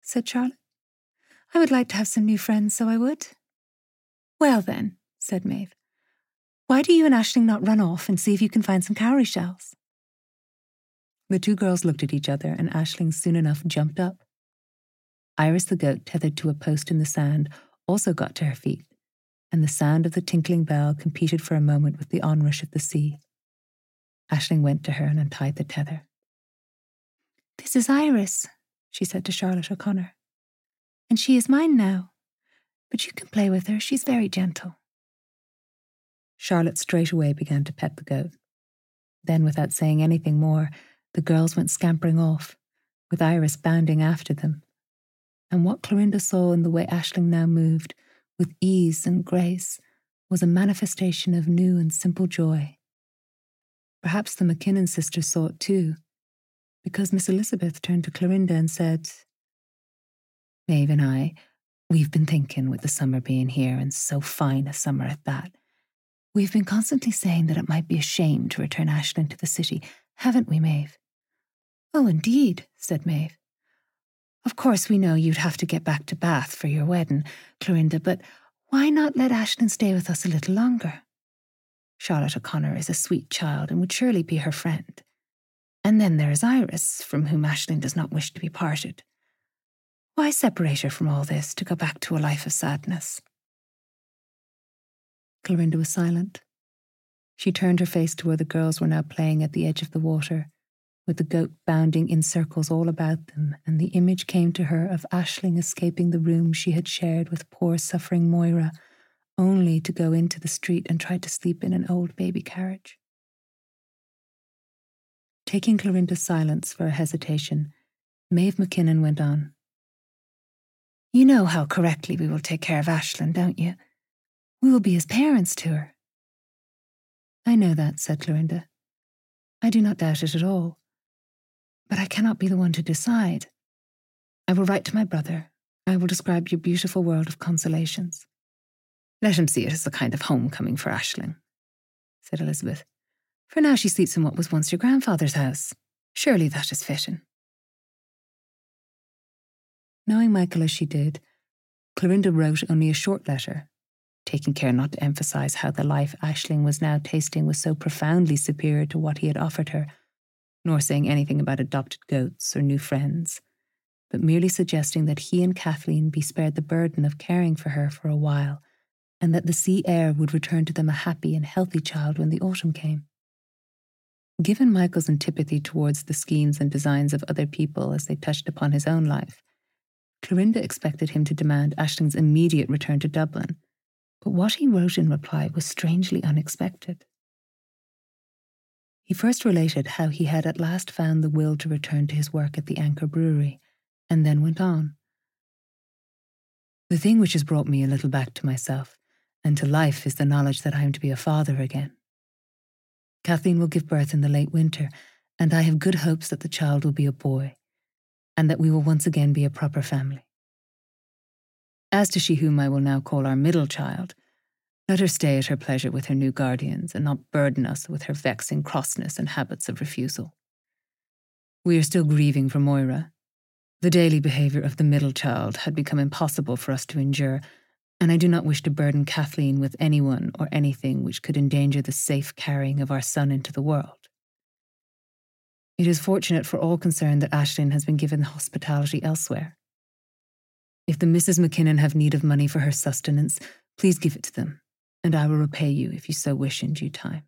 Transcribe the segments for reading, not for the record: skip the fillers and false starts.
said Charlotte. "I would like to have some new friends, so I would." "Well then," said Maeve, "why do you and Aisling not run off and see if you can find some cowrie shells?" The two girls looked at each other, and Aisling soon enough jumped up. Iris the goat, tethered to a post in the sand, also got to her feet, and the sound of the tinkling bell competed for a moment with the onrush of the sea. Aisling went to her and untied the tether. "This is Iris," she said to Charlotte O'Connor, "and she is mine now. But you can play with her, she's very gentle." Charlotte straightway began to pet the goat. Then, without saying anything more, the girls went scampering off, with Iris bounding after them. And what Clorinda saw in the way Aisling now moved, with ease and grace, was a manifestation of new and simple joy. Perhaps the Mackinnon sisters saw it too, because Miss Elizabeth turned to Clorinda and said, "Maeve and I, we've been thinking, with the summer being here, and so fine a summer at that, we've been constantly saying that it might be a shame to return Aisling to the city, haven't we, Maeve?" "Oh, indeed," said Maeve. "Of course we know you'd have to get back to Bath for your wedding, Clorinda, but why not let Aisling stay with us a little longer? Charlotte O'Connor is a sweet child and would surely be her friend. And then there is Iris, from whom Aisling does not wish to be parted. Why separate her from all this to go back to a life of sadness?" Clorinda was silent. She turned her face to where the girls were now playing at the edge of the water, with the goat bounding in circles all about them, and the image came to her of Aisling escaping the room she had shared with poor suffering Moira, only to go into the street and try to sleep in an old baby carriage. Taking Clorinda's silence for a hesitation, Maeve Mackinnon went on. "You know how correctly we will take care of Aisling, don't you? We will be as parents to her." "I know that," said Clorinda. "I do not doubt it at all. But I cannot be the one to decide. I will write to my brother. I will describe your beautiful world of consolations." "Let him see it as a kind of homecoming for Aisling," said Elizabeth. "For now she sleeps in what was once your grandfather's house. Surely that is fitting." Knowing Michael as she did, Clorinda wrote only a short letter, taking care not to emphasise how the life Aisling was now tasting was so profoundly superior to what he had offered her, nor saying anything about adopted goats or new friends, but merely suggesting that he and Kathleen be spared the burden of caring for her for a while, and that the sea air would return to them a happy and healthy child when the autumn came. Given Michael's antipathy towards the schemes and designs of other people as they touched upon his own life, Clorinda expected him to demand Aisling's immediate return to Dublin, but what he wrote in reply was strangely unexpected. He first related how he had at last found the will to return to his work at the Anchor Brewery, and then went on. "The thing which has brought me a little back to myself and to life is the knowledge that I am to be a father again. Kathleen will give birth in the late winter, and I have good hopes that the child will be a boy, and that we will once again be a proper family. As to she whom I will now call our middle child, let her stay at her pleasure with her new guardians, and not burden us with her vexing crossness and habits of refusal. We are still grieving for Moira. The daily behaviour of the middle child had become impossible for us to endure, and I do not wish to burden Kathleen with anyone or anything which could endanger the safe carrying of our son into the world. It is fortunate for all concerned that Aisling has been given hospitality elsewhere. If the Mrs. Mackinnon have need of money for her sustenance, please give it to them, and I will repay you if you so wish in due time."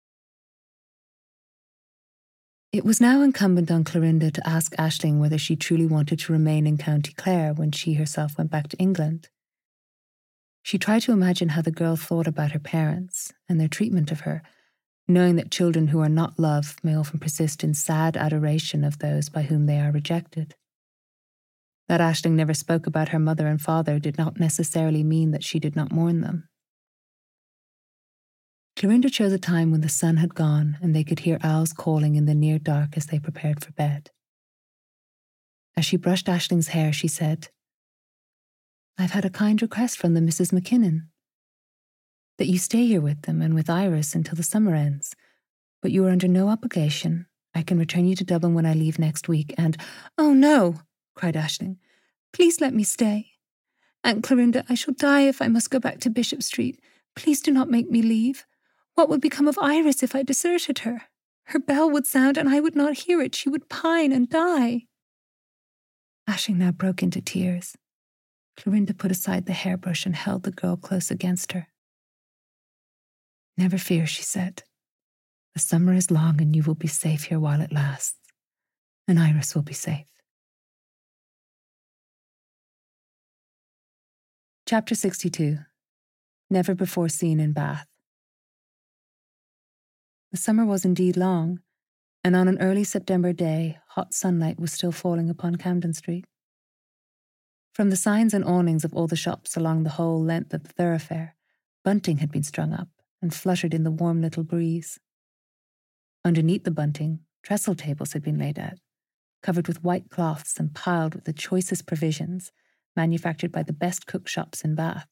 It was now incumbent on Clorinda to ask Aisling whether she truly wanted to remain in County Clare when she herself went back to England. She tried to imagine how the girl thought about her parents and their treatment of her, knowing that children who are not loved may often persist in sad adoration of those by whom they are rejected. That Aisling never spoke about her mother and father did not necessarily mean that she did not mourn them. Clorinda chose a time when the sun had gone and they could hear owls calling in the near dark as they prepared for bed. As she brushed Aisling's hair, she said, "I've had a kind request from the Mrs. Mackinnon, that you stay here with them and with Iris until the summer ends, but you are under no obligation. I can return you to Dublin when I leave next week, and—" "Oh no," cried Aisling. Please let me stay. Aunt Clorinda, I shall die if I must go back to Bishop Street. Please do not make me leave. What would become of Iris if I deserted her? Her bell would sound and I would not hear it. She would pine and die. Aisling now broke into tears. Clorinda put aside the hairbrush and held the girl close against her. Never fear, she said. The summer is long and you will be safe here while it lasts. And Iris will be safe. Chapter 62. Never Before Seen in Bath. The summer was indeed long, and on an early September day, hot sunlight was still falling upon Camden Street. From the signs and awnings of all the shops along the whole length of the thoroughfare, bunting had been strung up and fluttered in the warm little breeze. Underneath the bunting, trestle tables had been laid out, covered with white cloths and piled with the choicest provisions manufactured by the best cook shops in Bath.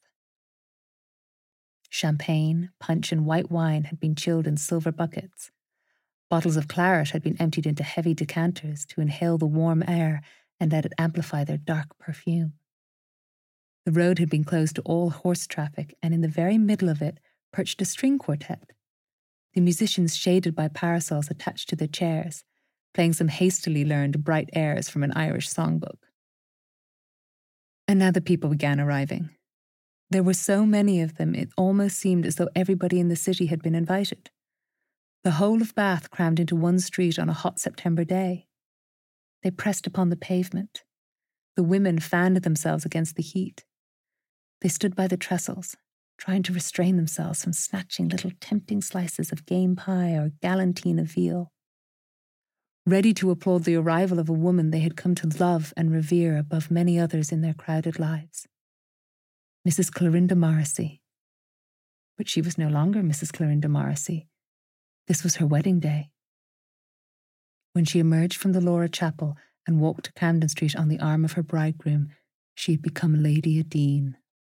Champagne, punch, and white wine had been chilled in silver buckets. Bottles of claret had been emptied into heavy decanters to inhale the warm air and let it amplify their dark perfume. The road had been closed to all horse traffic, and in the very middle of it perched a string quartet, the musicians shaded by parasols attached to their chairs, playing some hastily learned bright airs from an Irish songbook. And now the people began arriving. There were so many of them, it almost seemed as though everybody in the city had been invited. The whole of Bath crammed into one street on a hot September day. They pressed upon the pavement. The women fanned themselves against the heat. They stood by the trestles, trying to restrain themselves from snatching little tempting slices of game pie or galantine of veal. Ready to applaud the arrival of a woman they had come to love and revere above many others in their crowded lives. Mrs. Clorinda Morrissey. But she was no longer Mrs. Clorinda Morrissey. This was her wedding day. When she emerged from the Laura Chapel and walked to Camden Street on the arm of her bridegroom, she had become Lady Adene.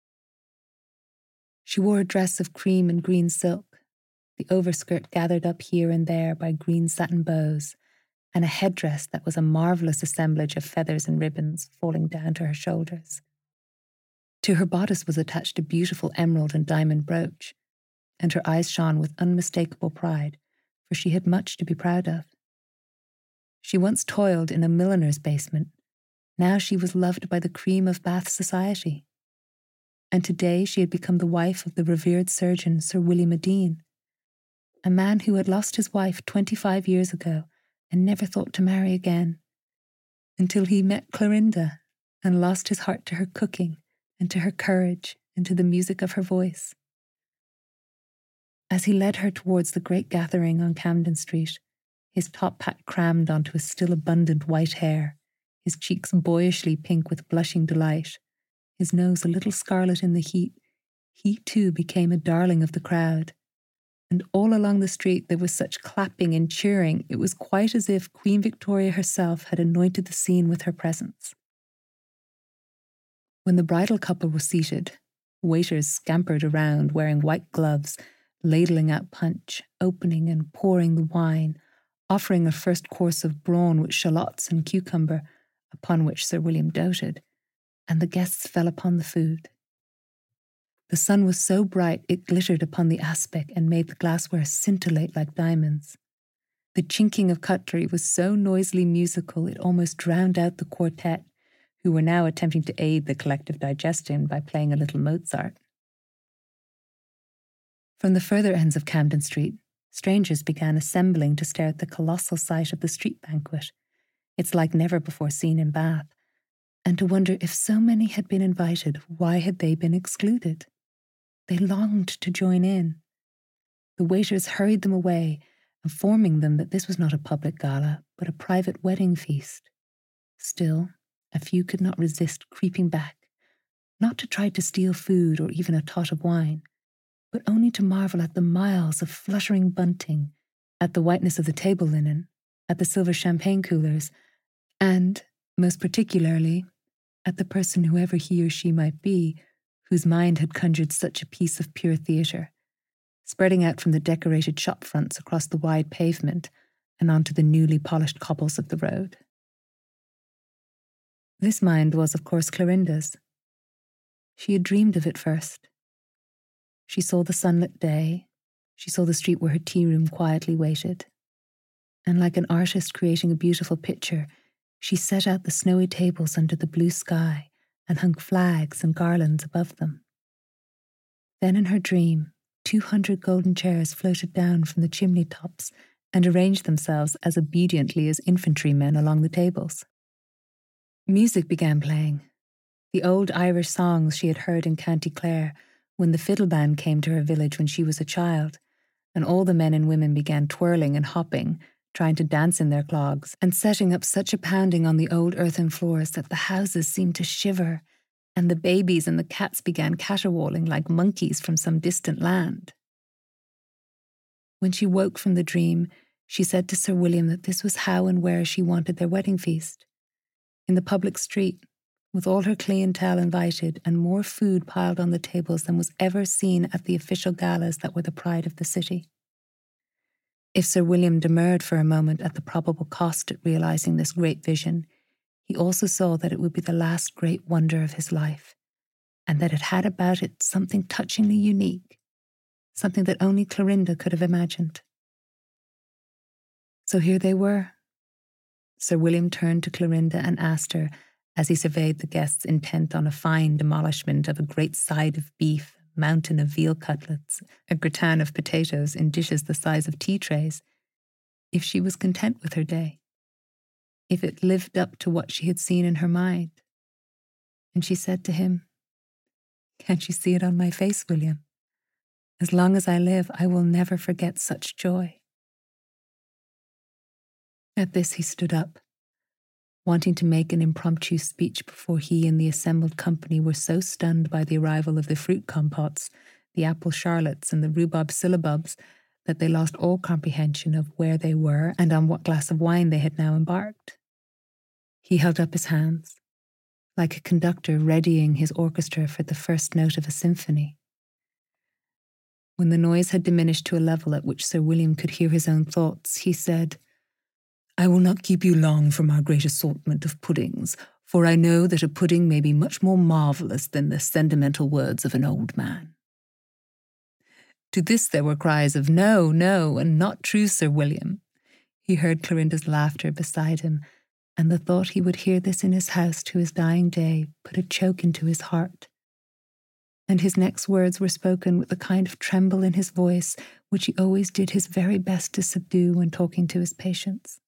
She wore a dress of cream and green silk, the overskirt gathered up here and there by green satin bows, and a headdress that was a marvellous assemblage of feathers and ribbons falling down to her shoulders. To her bodice was attached a beautiful emerald and diamond brooch, and her eyes shone with unmistakable pride, for she had much to be proud of. She once toiled in a milliner's basement. Now she was loved by the cream of Bath society. And today she had become the wife of the revered surgeon Sir William Adene, a man who had lost his wife 25 years ago and never thought to marry again, until he met Clorinda and lost his heart to her cooking and to her courage and to the music of her voice. As he led her towards the great gathering on Camden Street, his top hat crammed onto his still abundant white hair, his cheeks boyishly pink with blushing delight, his nose a little scarlet in the heat, he too became a darling of the crowd. And all along the street there was such clapping and cheering, it was quite as if Queen Victoria herself had anointed the scene with her presence. When the bridal couple were seated, waiters scampered around wearing white gloves, ladling out punch, opening and pouring the wine, offering a first course of brawn with shallots and cucumber, upon which Sir William doted, and the guests fell upon the food. The sun was so bright it glittered upon the aspic and made the glassware scintillate like diamonds. The chinking of cutlery was so noisily musical it almost drowned out the quartet, who were now attempting to aid the collective digestion by playing a little Mozart. From the further ends of Camden Street, strangers began assembling to stare at the colossal sight of the street banquet, its like never before seen in Bath, and to wonder if so many had been invited, why had they been excluded? They longed to join in. The waiters hurried them away, informing them that this was not a public gala, but a private wedding feast. Still, a few could not resist creeping back, not to try to steal food or even a tot of wine, but only to marvel at the miles of fluttering bunting, at the whiteness of the table linen, at the silver champagne coolers, and, most particularly, at the person, whoever he or she might be, whose mind had conjured such a piece of pure theatre, spreading out from the decorated shop fronts across the wide pavement and onto the newly polished cobbles of the road. This mind was, of course, Clorinda's. She had dreamed of it first. She saw the sunlit day. She saw the street where her tea room quietly waited. And like an artist creating a beautiful picture, she set out the snowy tables under the blue sky and hung flags and garlands above them. Then in her dream, 200 golden chairs floated down from the chimney tops and arranged themselves as obediently as infantrymen along the tables. Music began playing, the old Irish songs she had heard in County Clare when the fiddle band came to her village when she was a child, and all the men and women began twirling and hopping, trying to dance in their clogs, and setting up such a pounding on the old earthen floors that the houses seemed to shiver, and the babies and the cats began caterwauling like monkeys from some distant land. When she woke from the dream, she said to Sir William that this was how and where she wanted their wedding feast. In the public street, with all her clientele invited and more food piled on the tables than was ever seen at the official galas that were the pride of the city. If Sir William demurred for a moment at the probable cost at realizing this great vision, he also saw that it would be the last great wonder of his life, and that it had about it something touchingly unique, something that only Clorinda could have imagined. So here they were. Sir William turned to Clorinda and asked her, as he surveyed the guests intent on a fine demolishment of a great side of beef, a mountain of veal cutlets, a gratin of potatoes in dishes the size of tea trays, if she was content with her day, if it lived up to what she had seen in her mind. And she said to him, "Can't you see it on my face, William? As long as I live, I will never forget such joy." At this he stood up, wanting to make an impromptu speech before he and the assembled company were so stunned by the arrival of the fruit compotes, the apple charlottes, and the rhubarb syllabubs that they lost all comprehension of where they were and on what glass of wine they had now embarked. He held up his hands, like a conductor readying his orchestra for the first note of a symphony. When the noise had diminished to a level at which Sir William could hear his own thoughts, he said, "I will not keep you long from our great assortment of puddings, for I know that a pudding may be much more marvellous than the sentimental words of an old man." To this there were cries of "No, no, and not true, Sir William." He heard Clorinda's laughter beside him, and the thought he would hear this in his house to his dying day put a choke into his heart. And his next words were spoken with the kind of tremble in his voice which he always did his very best to subdue when talking to his patients.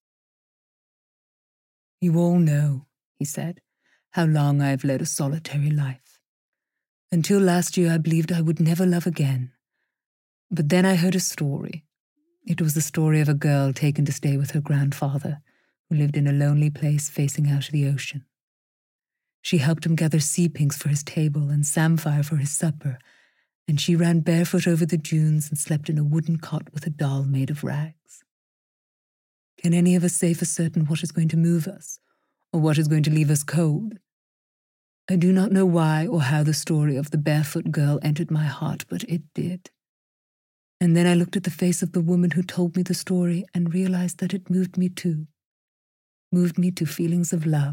"You all know," he said, "how long I have led a solitary life. Until last year I believed I would never love again. But then I heard a story. It was the story of a girl taken to stay with her grandfather, who lived in a lonely place facing out to the ocean. She helped him gather sea pinks for his table and samphire for his supper, and she ran barefoot over the dunes and slept in a wooden cot with a doll made of rags. Can any of us say for certain what is going to move us, or what is going to leave us cold? I do not know why or how the story of the barefoot girl entered my heart, but it did. And then I looked at the face of the woman who told me the story and realized that it moved me too, moved me to feelings of love.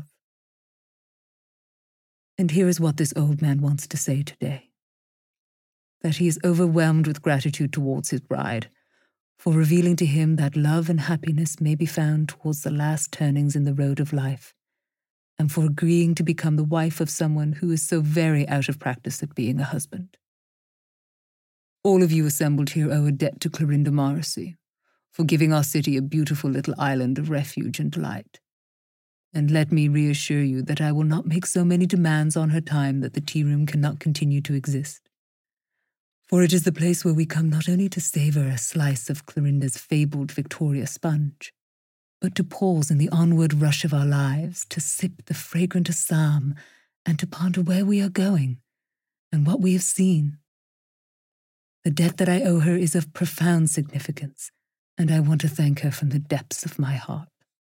And here is what this old man wants to say today. That he is overwhelmed with gratitude towards his bride, for revealing to him that love and happiness may be found towards the last turnings in the road of life, and for agreeing to become the wife of someone who is so very out of practice at being a husband. All of you assembled here owe a debt to Clorinda Morrissey, for giving our city a beautiful little island of refuge and delight. And let me reassure you that I will not make so many demands on her time that the tea room cannot continue to exist. For it is the place where we come not only to savour a slice of Clorinda's fabled Victoria sponge, but to pause in the onward rush of our lives, to sip the fragrant Assam, and to ponder where we are going and what we have seen. The debt that I owe her is of profound significance, and I want to thank her from the depths of my heart.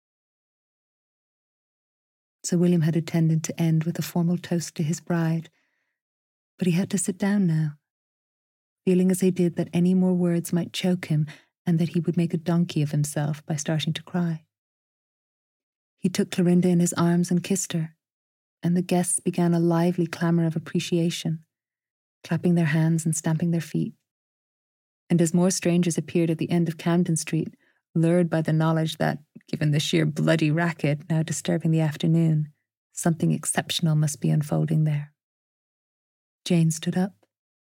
Sir William had intended to end with a formal toast to his bride, but he had to sit down now, feeling as he did that any more words might choke him and that he would make a donkey of himself by starting to cry. He took Clorinda in his arms and kissed her, and the guests began a lively clamour of appreciation, clapping their hands and stamping their feet. And as more strangers appeared at the end of Camden Street, lured by the knowledge that, given the sheer bloody racket now disturbing the afternoon, something exceptional must be unfolding there. Jane stood up.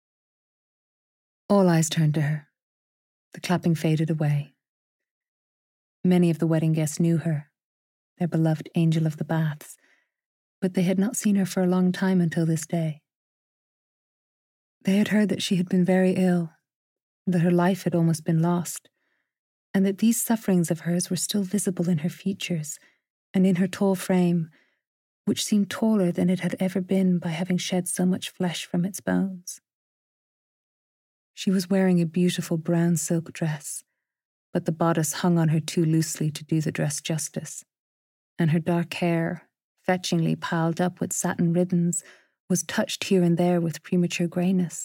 All eyes turned to her. The clapping faded away. Many of the wedding guests knew her, their beloved angel of the baths, but they had not seen her for a long time until this day. They had heard that she had been very ill, that her life had almost been lost, and that these sufferings of hers were still visible in her features and in her tall frame, which seemed taller than it had ever been by having shed so much flesh from its bones. She was wearing a beautiful brown silk dress, but the bodice hung on her too loosely to do the dress justice, and her dark hair, fetchingly piled up with satin ribbons, was touched here and there with premature greyness.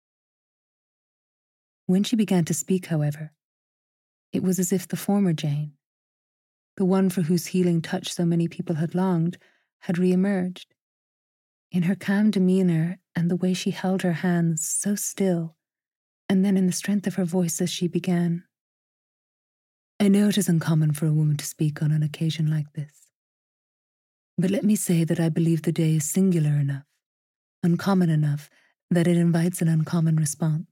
When she began to speak, however, it was as if the former Jane, the one for whose healing touch so many people had longed, had re-emerged. In her calm demeanour and the way she held her hands so still, and then in the strength of her voice as she began, I know it is uncommon for a woman to speak on an occasion like this, but let me say that I believe the day is singular enough, uncommon enough, that it invites an uncommon response.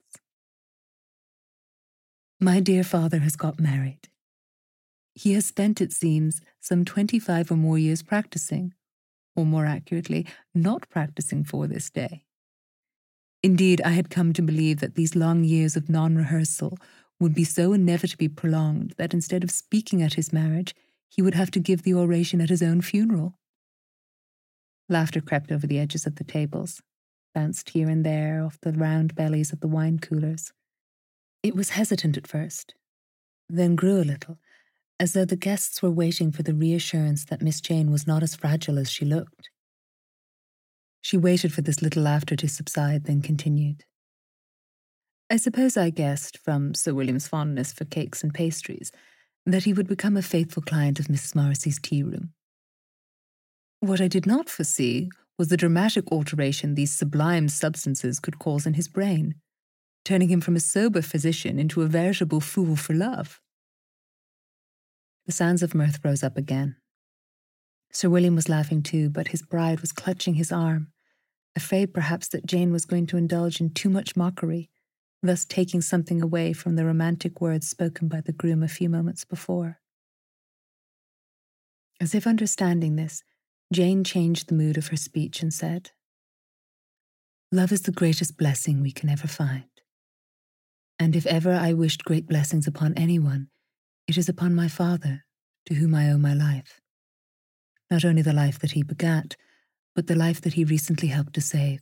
My dear father has got married. He has spent, it seems, some 25 or more years practicing, or more accurately, not practicing for this day. Indeed, I had come to believe that these long years of non-rehearsal would be so inevitably prolonged that instead of speaking at his marriage, he would have to give the oration at his own funeral. Laughter crept over the edges of the tables, bounced here and there off the round bellies of the wine coolers. It was hesitant at first, then grew a little, as though the guests were waiting for the reassurance that Miss Jane was not as fragile as she looked. She waited for this little laughter to subside, then continued. I suppose I guessed, from Sir William's fondness for cakes and pastries, that he would become a faithful client of Mrs. Morrissy's tea room. What I did not foresee was the dramatic alteration these sublime substances could cause in his brain, turning him from a sober physician into a veritable fool for love. The sounds of mirth rose up again. Sir William was laughing too, but his bride was clutching his arm, afraid perhaps that Jane was going to indulge in too much mockery, thus taking something away from the romantic words spoken by the groom a few moments before. As if understanding this, Jane changed the mood of her speech and said, Love is the greatest blessing we can ever find. And if ever I wished great blessings upon anyone, it is upon my father, to whom I owe my life. Not only the life that he begat, but the life that he recently helped to save.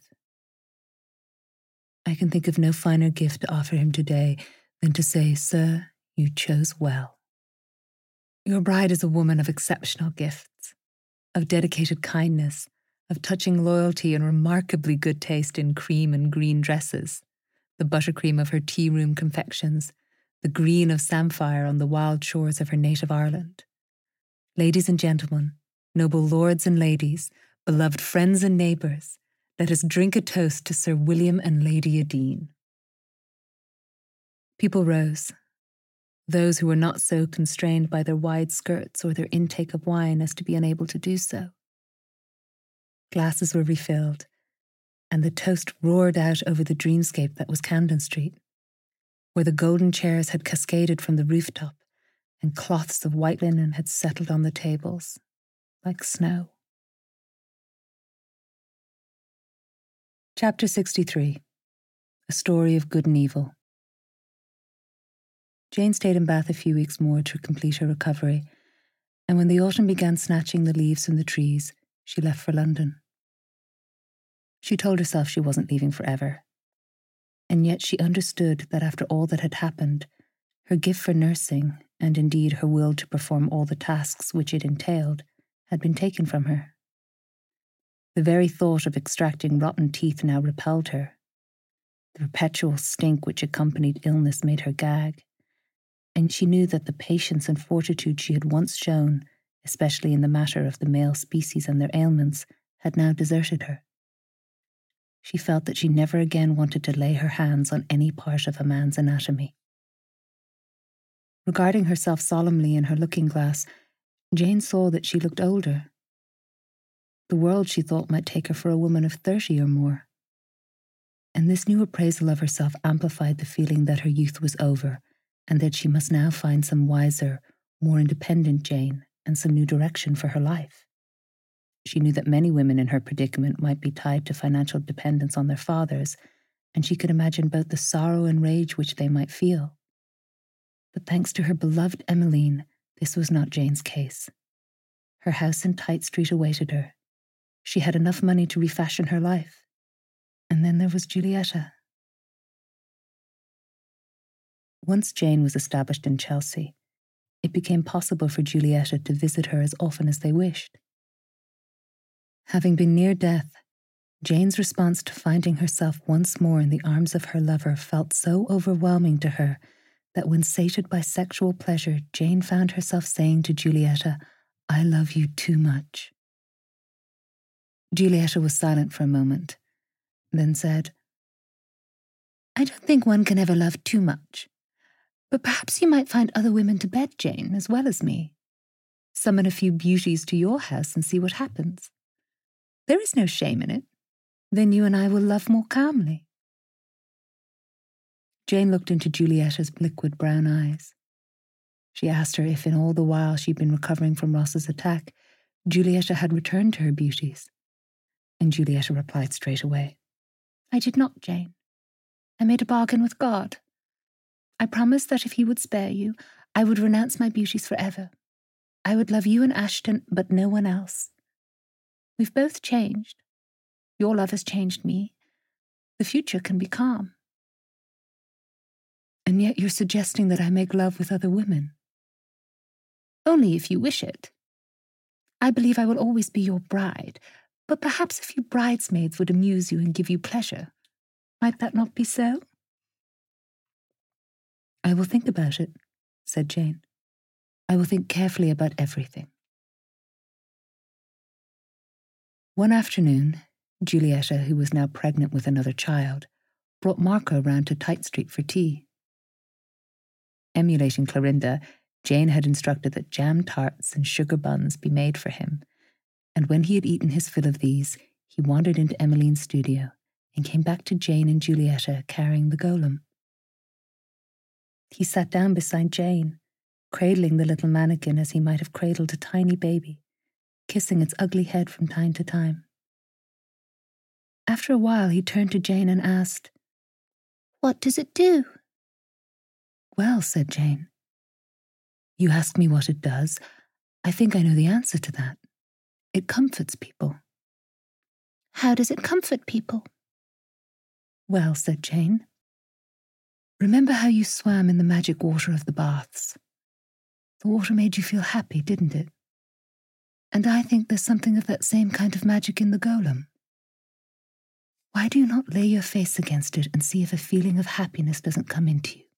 I can think of no finer gift to offer him today than to say, Sir, you chose well. Your bride is a woman of exceptional gifts, of dedicated kindness, of touching loyalty and remarkably good taste in cream and green dresses, the buttercream of her tea-room confections, the green of samphire on the wild shores of her native Ireland. Ladies and gentlemen, noble lords and ladies, beloved friends and neighbours, let us drink a toast to Sir William and Lady Adine. People rose. Those who were not so constrained by their wide skirts or their intake of wine as to be unable to do so. Glasses were refilled, and the toast roared out over the dreamscape that was Camden Street, where the golden chairs had cascaded from the rooftop and cloths of white linen had settled on the tables like snow. Chapter 63. A Story of Good and Evil. Jane stayed in Bath a few weeks more to complete her recovery, and when the autumn began snatching the leaves from the trees, she left for London. She told herself she wasn't leaving forever, and yet she understood that after all that had happened, her gift for nursing, and indeed her will to perform all the tasks which it entailed, had been taken from her. The very thought of extracting rotten teeth now repelled her. The perpetual stink which accompanied illness made her gag, and she knew that the patience and fortitude she had once shown, especially in the matter of the male species and their ailments, had now deserted her. She felt that she never again wanted to lay her hands on any part of a man's anatomy. Regarding herself solemnly in her looking-glass, Jane saw that she looked older. The world, she thought, might take her for a woman of 30 or more. And this new appraisal of herself amplified the feeling that her youth was over, and that she must now find some wiser, more independent Jane and some new direction for her life. She knew that many women in her predicament might be tied to financial dependence on their fathers, and she could imagine both the sorrow and rage which they might feel. But thanks to her beloved Emmeline, this was not Jane's case. Her house in Tite Street awaited her. She had enough money to refashion her life. And then there was Giulietta. Once Jane was established in Chelsea, it became possible for Giulietta to visit her as often as they wished. Having been near death, Jane's response to finding herself once more in the arms of her lover felt so overwhelming to her that when sated by sexual pleasure, Jane found herself saying to Giulietta, "I love you too much." Giulietta was silent for a moment, then said, "I don't think one can ever love too much. But perhaps you might find other women to bed, Jane, as well as me. Summon a few beauties to your house and see what happens. There is no shame in it. Then you and I will love more calmly." Jane looked into Giulietta's liquid brown eyes. She asked her if in all the while she'd been recovering from Ross's attack, Giulietta had returned to her beauties. And Giulietta replied straight away, "I did not, Jane. I made a bargain with God. I promised that if he would spare you, I would renounce my beauties forever. I would love you and Ashton, but no one else. We've both changed. Your love has changed me. The future can be calm." "And yet you're suggesting that I make love with other women." "Only if you wish it. I believe I will always be your bride, but perhaps a few bridesmaids would amuse you and give you pleasure. Might that not be so?" "I will think about it," said Jane. "I will think carefully about everything." One afternoon, Giulietta, who was now pregnant with another child, brought Marco round to Tite Street for tea. Emulating Clorinda, Jane had instructed that jam tarts and sugar buns be made for him, and when he had eaten his fill of these, he wandered into Emmeline's studio and came back to Jane and Giulietta carrying the golem. He sat down beside Jane, cradling the little mannequin as he might have cradled a tiny baby, kissing its ugly head from time to time. After a while, he turned to Jane and asked, "What does it do?" "Well," said Jane, "you ask me what it does. I think I know the answer to that. It comforts people." "How does it comfort people?" "Well," said Jane, "remember how you swam in the magic water of the baths? The water made you feel happy, didn't it? And I think there's something of that same kind of magic in the golem. Why do you not lay your face against it and see if a feeling of happiness doesn't come into you?"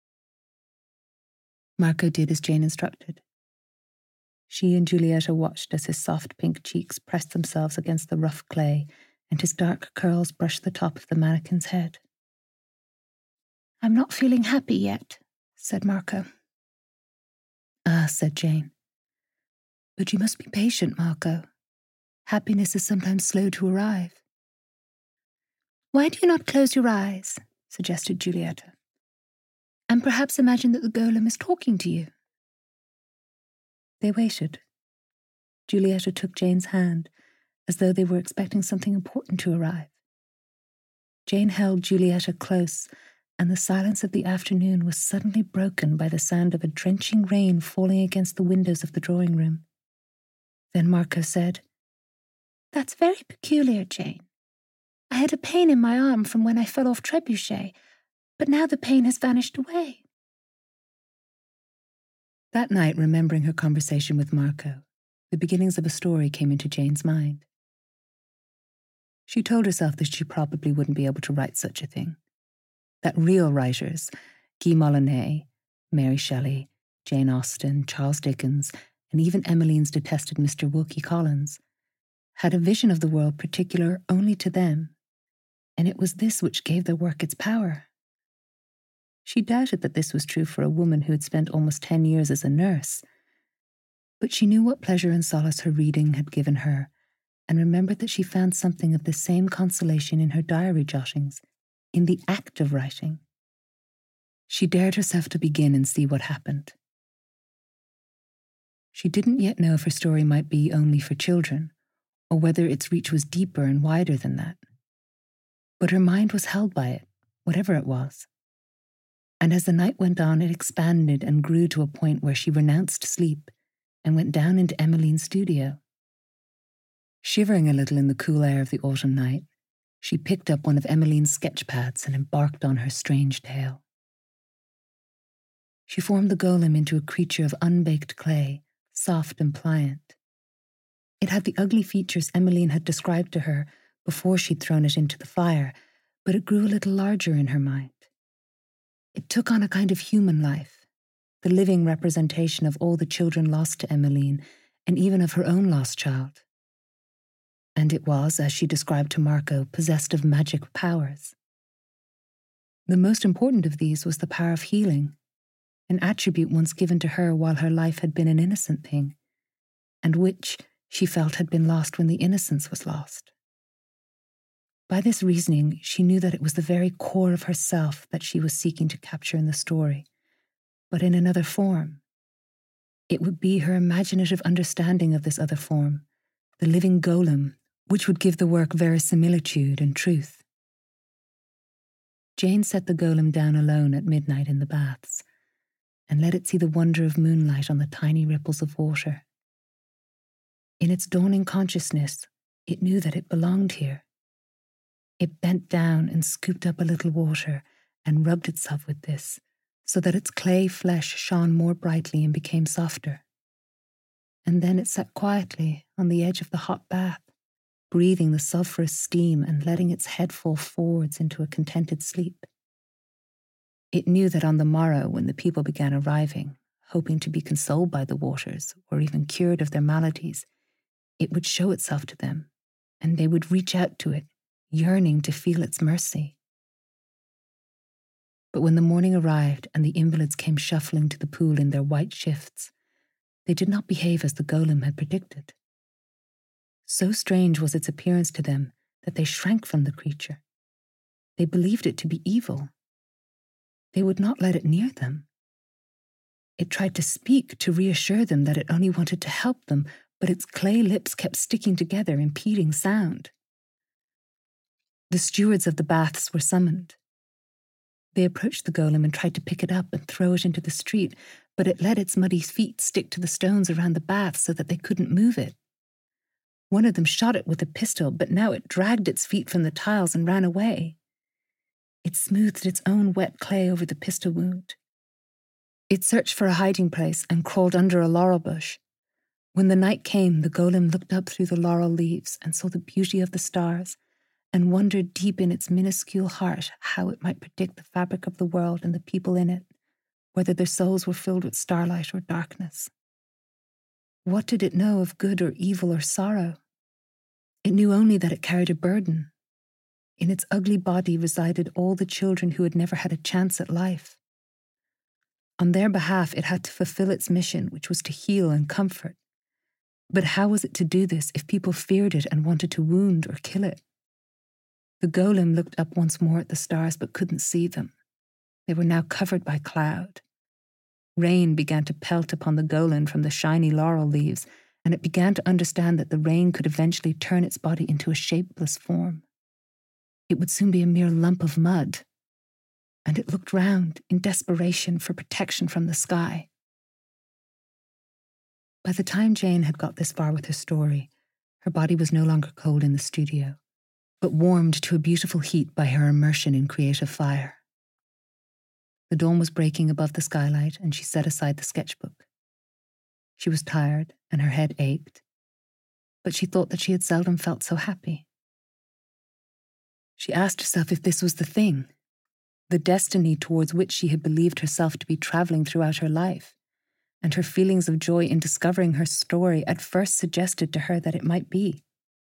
Marco did as Jane instructed. She and Giulietta watched as his soft pink cheeks pressed themselves against the rough clay and his dark curls brushed the top of the mannequin's head. "I'm not feeling happy yet," said Marco. "Ah," said Jane. "But you must be patient, Marco. Happiness is sometimes slow to arrive." "Why do you not close your eyes?" suggested Giulietta. "And perhaps imagine that the golem is talking to you." They waited. Giulietta took Jane's hand, as though they were expecting something important to arrive. Jane held Giulietta close, and the silence of the afternoon was suddenly broken by the sound of a drenching rain falling against the windows of the drawing room. Then Marco said, "That's very peculiar, Jane. I had a pain in my arm from when I fell off Trebuchet, but now the pain has vanished away." That night, remembering her conversation with Marco, the beginnings of a story came into Jane's mind. She told herself that she probably wouldn't be able to write such a thing. That real writers, Guy Molyneux, Mary Shelley, Jane Austen, Charles Dickens, and even Emmeline's detested Mr. Wilkie Collins, had a vision of the world particular only to them, and it was this which gave their work its power. She doubted that this was true for a woman who had spent almost 10 years as a nurse, but she knew what pleasure and solace her reading had given her, and remembered that she found something of the same consolation in her diary jottings, in the act of writing. She dared herself to begin and see what happened. She didn't yet know if her story might be only for children, or whether its reach was deeper and wider than that. But her mind was held by it, whatever it was. And as the night went on, it expanded and grew to a point where she renounced sleep and went down into Emmeline's studio. Shivering a little in the cool air of the autumn night, she picked up one of Emmeline's sketch pads and embarked on her strange tale. She formed the golem into a creature of unbaked clay, soft and pliant. It had the ugly features Emmeline had described to her before she'd thrown it into the fire, but it grew a little larger in her mind. It took on a kind of human life, the living representation of all the children lost to Emmeline, and even of her own lost child. And it was, as she described to Marco, possessed of magic powers. The most important of these was the power of healing, an attribute once given to her while her life had been an innocent thing, and which, she felt, had been lost when the innocence was lost. By this reasoning, she knew that it was the very core of herself that she was seeking to capture in the story, but in another form. It would be her imaginative understanding of this other form, the living golem, which would give the work verisimilitude and truth. Jane set the golem down alone at midnight in the baths, and let it see the wonder of moonlight on the tiny ripples of water. In its dawning consciousness, it knew that it belonged here. It bent down and scooped up a little water and rubbed itself with this, so that its clay flesh shone more brightly and became softer. And then it sat quietly on the edge of the hot bath, breathing the sulphurous steam and letting its head fall forwards into a contented sleep. It knew that on the morrow, when the people began arriving, hoping to be consoled by the waters or even cured of their maladies, it would show itself to them, and they would reach out to it, yearning to feel its mercy. But when the morning arrived and the invalids came shuffling to the pool in their white shifts, they did not behave as the golem had predicted. So strange was its appearance to them that they shrank from the creature. They believed it to be evil. They would not let it near them. It tried to speak to reassure them that it only wanted to help them, but its clay lips kept sticking together, impeding sound. The stewards of the baths were summoned. They approached the golem and tried to pick it up and throw it into the street, but it let its muddy feet stick to the stones around the bath so that they couldn't move it. One of them shot it with a pistol, but now it dragged its feet from the tiles and ran away. It smoothed its own wet clay over the pistol wound. It searched for a hiding place and crawled under a laurel bush. When the night came, the golem looked up through the laurel leaves and saw the beauty of the stars, and wondered deep in its minuscule heart how it might predict the fabric of the world and the people in it, whether their souls were filled with starlight or darkness. What did it know of good or evil or sorrow? It knew only that it carried a burden. In its ugly body resided all the children who had never had a chance at life. On their behalf, it had to fulfill its mission, which was to heal and comfort. But how was it to do this if people feared it and wanted to wound or kill it? The golem looked up once more at the stars but couldn't see them. They were now covered by cloud. Rain began to pelt upon the golem from the shiny laurel leaves, and it began to understand that the rain could eventually turn its body into a shapeless form. It would soon be a mere lump of mud, and it looked round in desperation for protection from the sky. By the time Jane had got this far with her story, her body was no longer cold in the studio, but warmed to a beautiful heat by her immersion in creative fire. The dawn was breaking above the skylight, and she set aside the sketchbook. She was tired, and her head ached, but she thought that she had seldom felt so happy. She asked herself if this was the thing, the destiny towards which she had believed herself to be travelling throughout her life, and her feelings of joy in discovering her story at first suggested to her that it might be.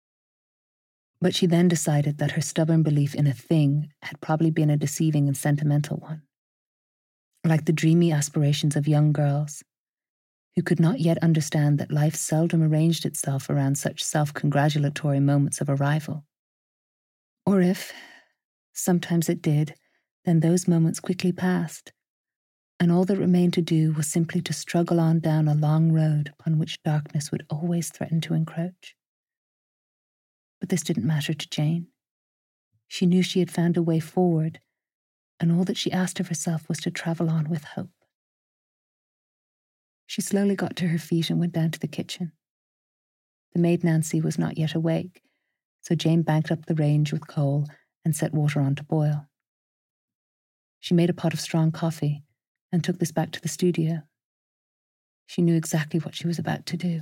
But she then decided that her stubborn belief in a thing had probably been a deceiving and sentimental one, like the dreamy aspirations of young girls who could not yet understand that life seldom arranged itself around such self-congratulatory moments of arrival. Or if, sometimes it did, then those moments quickly passed, and all that remained to do was simply to struggle on down a long road upon which darkness would always threaten to encroach. But this didn't matter to Jane. She knew she had found a way forward, and all that she asked of herself was to travel on with hope. She slowly got to her feet and went down to the kitchen. The maid Nancy was not yet awake, so Jane banked up the range with coal and set water on to boil. She made a pot of strong coffee and took this back to the studio. She knew exactly what she was about to do.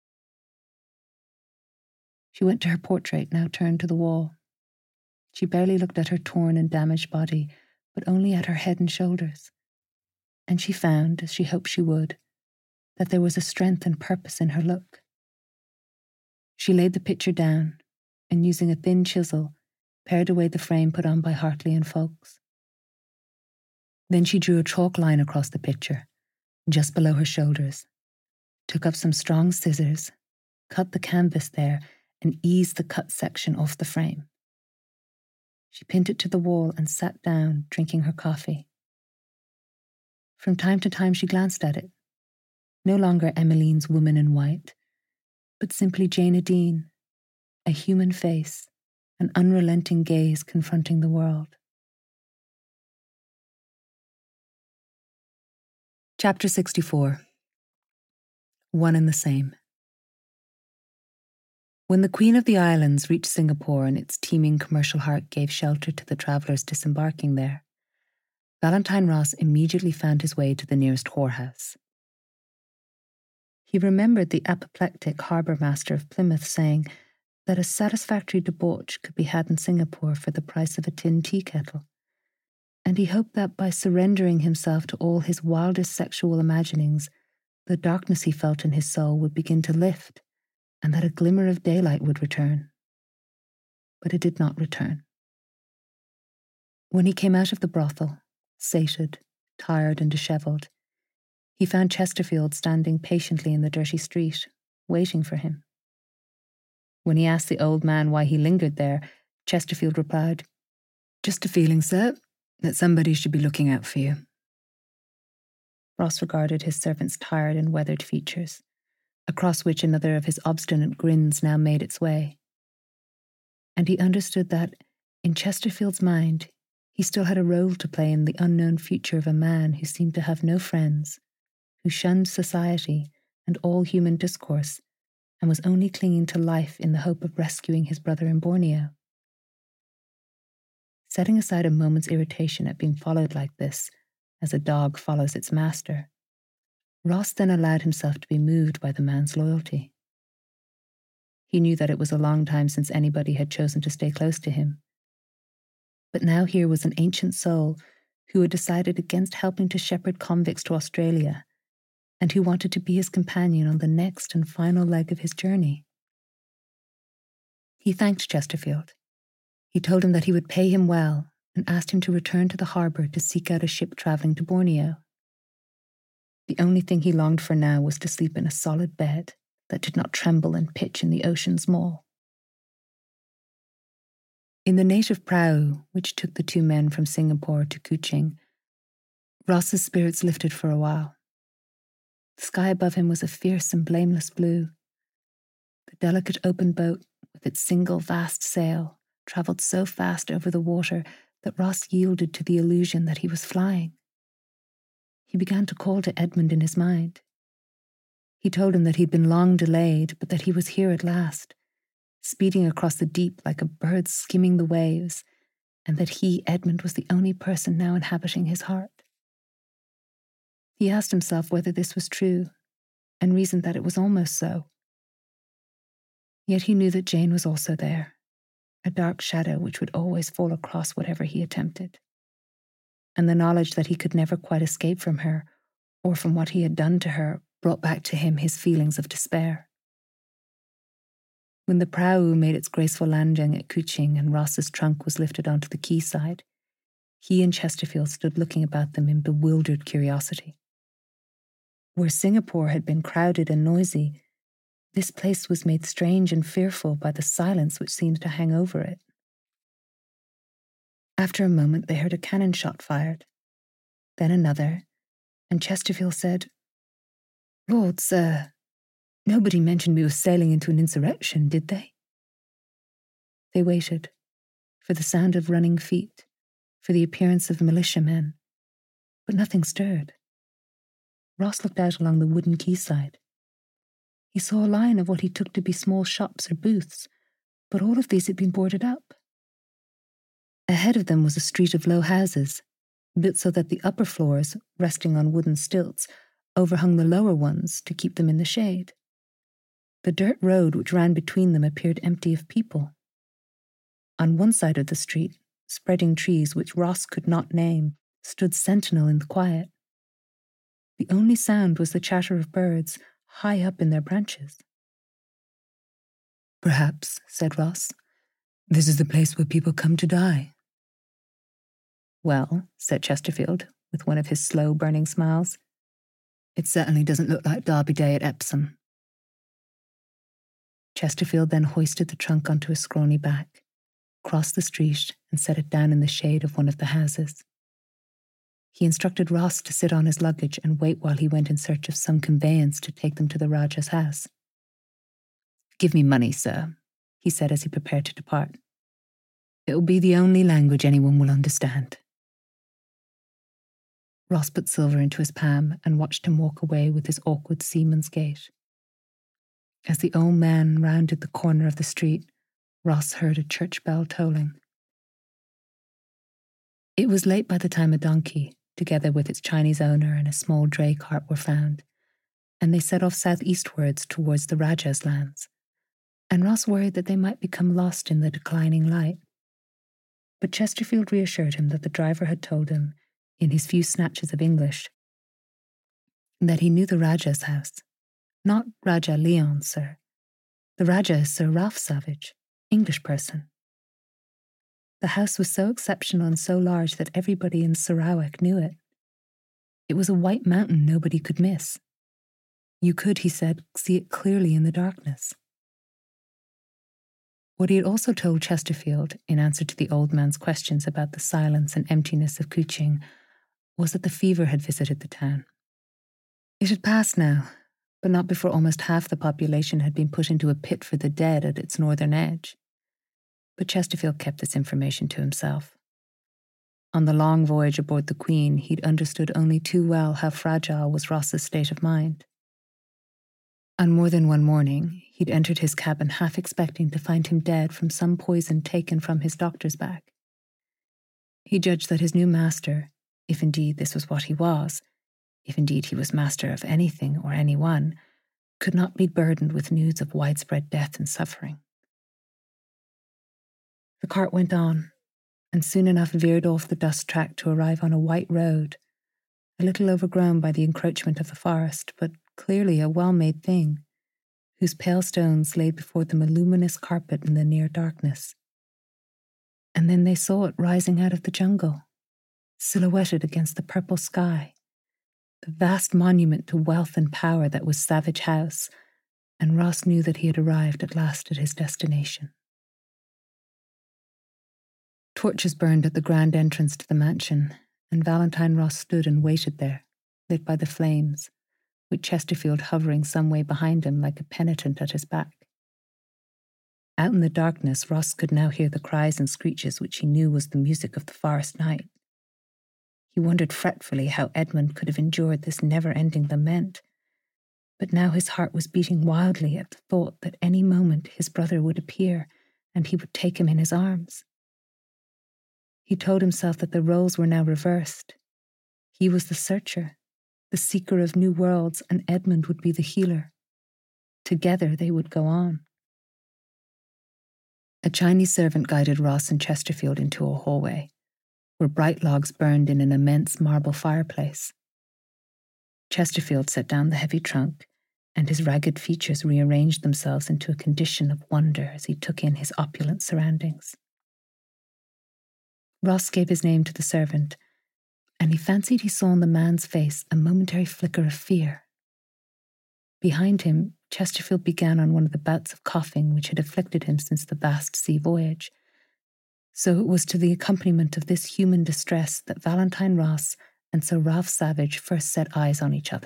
She went to her portrait, now turned to the wall. She barely looked at her torn and damaged body, but only at her head and shoulders. And she found, as she hoped she would, that there was a strength and purpose in her look. She laid the picture down, and using a thin chisel, pared away the frame put on by Hartley and Folks. Then she drew a chalk line across the picture, just below her shoulders, took up some strong scissors, cut the canvas there, and eased the cut section off the frame. She pinned it to the wall and sat down, drinking her coffee. From time to time she glanced at it, no longer Emmeline's woman in white, but simply Jane Dean, a human face, an unrelenting gaze confronting the world. Chapter 64. One and the Same. When the Queen of the Islands reached Singapore and its teeming commercial heart gave shelter to the travellers disembarking there, Valentine Ross immediately found his way to the nearest whorehouse. He remembered the apoplectic harbour master of Plymouth saying that a satisfactory debauch could be had in Singapore for the price of a tin tea kettle, and he hoped that by surrendering himself to all his wildest sexual imaginings, the darkness he felt in his soul would begin to lift, and that a glimmer of daylight would return. But it did not return. When he came out of the brothel, sated, tired and dishevelled, he found Chesterfield standing patiently in the dirty street, waiting for him. When he asked the old man why he lingered there, Chesterfield replied, "Just a feeling, sir, that somebody should be looking out for you." Ross regarded his servant's tired and weathered features, across which another of his obstinate grins now made its way. And he understood that, in Chesterfield's mind, he still had a role to play in the unknown future of a man who seemed to have no friends, who shunned society and all human discourse, and was only clinging to life in the hope of rescuing his brother in Borneo. Setting aside a moment's irritation at being followed like this, as a dog follows its master, Ross then allowed himself to be moved by the man's loyalty. He knew that it was a long time since anybody had chosen to stay close to him. But now here was an ancient soul who had decided against helping to shepherd convicts to Australia, and who wanted to be his companion on the next and final leg of his journey. He thanked Chesterfield. He told him that he would pay him well and asked him to return to the harbour to seek out a ship travelling to Borneo. The only thing he longed for now was to sleep in a solid bed that did not tremble and pitch in the ocean's maw. In the native prau, which took the two men from Singapore to Kuching, Ross's spirits lifted for a while. The sky above him was a fierce and blameless blue. The delicate open boat, with its single vast sail, travelled so fast over the water that Ross yielded to the illusion that he was flying. He began to call to Edmund in his mind. He told him that he'd been long delayed, but that he was here at last, speeding across the deep like a bird skimming the waves, and that he, Edmund, was the only person now inhabiting his heart. He asked himself whether this was true, and reasoned that it was almost so. Yet he knew that Jane was also there, a dark shadow which would always fall across whatever he attempted. And the knowledge that he could never quite escape from her, or from what he had done to her, brought back to him his feelings of despair. When the prau made its graceful landing at Kuching and Ross's trunk was lifted onto the quayside, he and Chesterfield stood looking about them in bewildered curiosity. Where Singapore had been crowded and noisy, this place was made strange and fearful by the silence which seemed to hang over it. After a moment, they heard a cannon shot fired, then another, and Chesterfield said, "Lord, sir, nobody mentioned we were sailing into an insurrection, did they?" They waited, for the sound of running feet, for the appearance of militiamen, but nothing stirred. Ross looked out along the wooden quayside. He saw a line of what he took to be small shops or booths, but all of these had been boarded up. Ahead of them was a street of low houses, built so that the upper floors, resting on wooden stilts, overhung the lower ones to keep them in the shade. The dirt road which ran between them appeared empty of people. On one side of the street, spreading trees which Ross could not name stood sentinel in the quiet. The only sound was the chatter of birds high up in their branches. "Perhaps," said Ross, "this is the place where people come to die." "Well," said Chesterfield, with one of his slow burning smiles, "it certainly doesn't look like Derby Day at Epsom." Chesterfield then hoisted the trunk onto his scrawny back, crossed the street and set it down in the shade of one of the houses. He instructed Ross to sit on his luggage and wait while he went in search of some conveyance to take them to the Rajah's house. "Give me money, sir," he said as he prepared to depart. "It will be the only language anyone will understand." Ross put silver into his palm and watched him walk away with his awkward seaman's gait. As the old man rounded the corner of the street, Ross heard a church bell tolling. It was late by the time a donkey, together with its Chinese owner and a small dray cart, were found, and they set off southeastwards towards the Rajah's lands, and Ross worried that they might become lost in the declining light. But Chesterfield reassured him that the driver had told him, in his few snatches of English, that he knew the Rajah's house. "Not Rajah Leon, sir. The Rajah is Sir Ralph Savage, English person." The house was so exceptional and so large that everybody in Sarawak knew it. It was a white mountain nobody could miss. You could, he said, see it clearly in the darkness. What he had also told Chesterfield, in answer to the old man's questions about the silence and emptiness of Kuching, was that the fever had visited the town. It had passed now, but not before almost half the population had been put into a pit for the dead at its northern edge. But Chesterfield kept this information to himself. On the long voyage aboard the Queen, he'd understood only too well how fragile was Ross's state of mind. On more than one morning, he'd entered his cabin half expecting to find him dead from some poison taken from his doctor's bag. He judged that his new master, if indeed this was what he was, if indeed he was master of anything or anyone, could not be burdened with news of widespread death and suffering. The cart went on, and soon enough veered off the dust track to arrive on a white road, a little overgrown by the encroachment of the forest, but clearly a well-made thing, whose pale stones laid before them a luminous carpet in the near darkness. And then they saw it rising out of the jungle, silhouetted against the purple sky, the vast monument to wealth and power that was Savage House, and Ross knew that he had arrived at last at his destination. Torches burned at the grand entrance to the mansion, and Valentine Ross stood and waited there, lit by the flames, with Chesterfield hovering some way behind him like a penitent at his back. Out in the darkness, Ross could now hear the cries and screeches which he knew was the music of the forest night. He wondered fretfully how Edmund could have endured this never-ending lament, but now his heart was beating wildly at the thought that any moment his brother would appear and he would take him in his arms. He told himself that the roles were now reversed. He was the searcher, the seeker of new worlds, and Edmund would be the healer. Together they would go on. A Chinese servant guided Ross and Chesterfield into a hallway, where bright logs burned in an immense marble fireplace. Chesterfield set down the heavy trunk and his ragged features rearranged themselves into a condition of wonder as he took in his opulent surroundings. Ross gave his name to the servant, and he fancied he saw on the man's face a momentary flicker of fear. Behind him, Chesterfield began on one of the bouts of coughing which had afflicted him since the vast sea voyage. So it was to the accompaniment of this human distress that Valentine Ross and Sir Ralph Savage first set eyes on each other.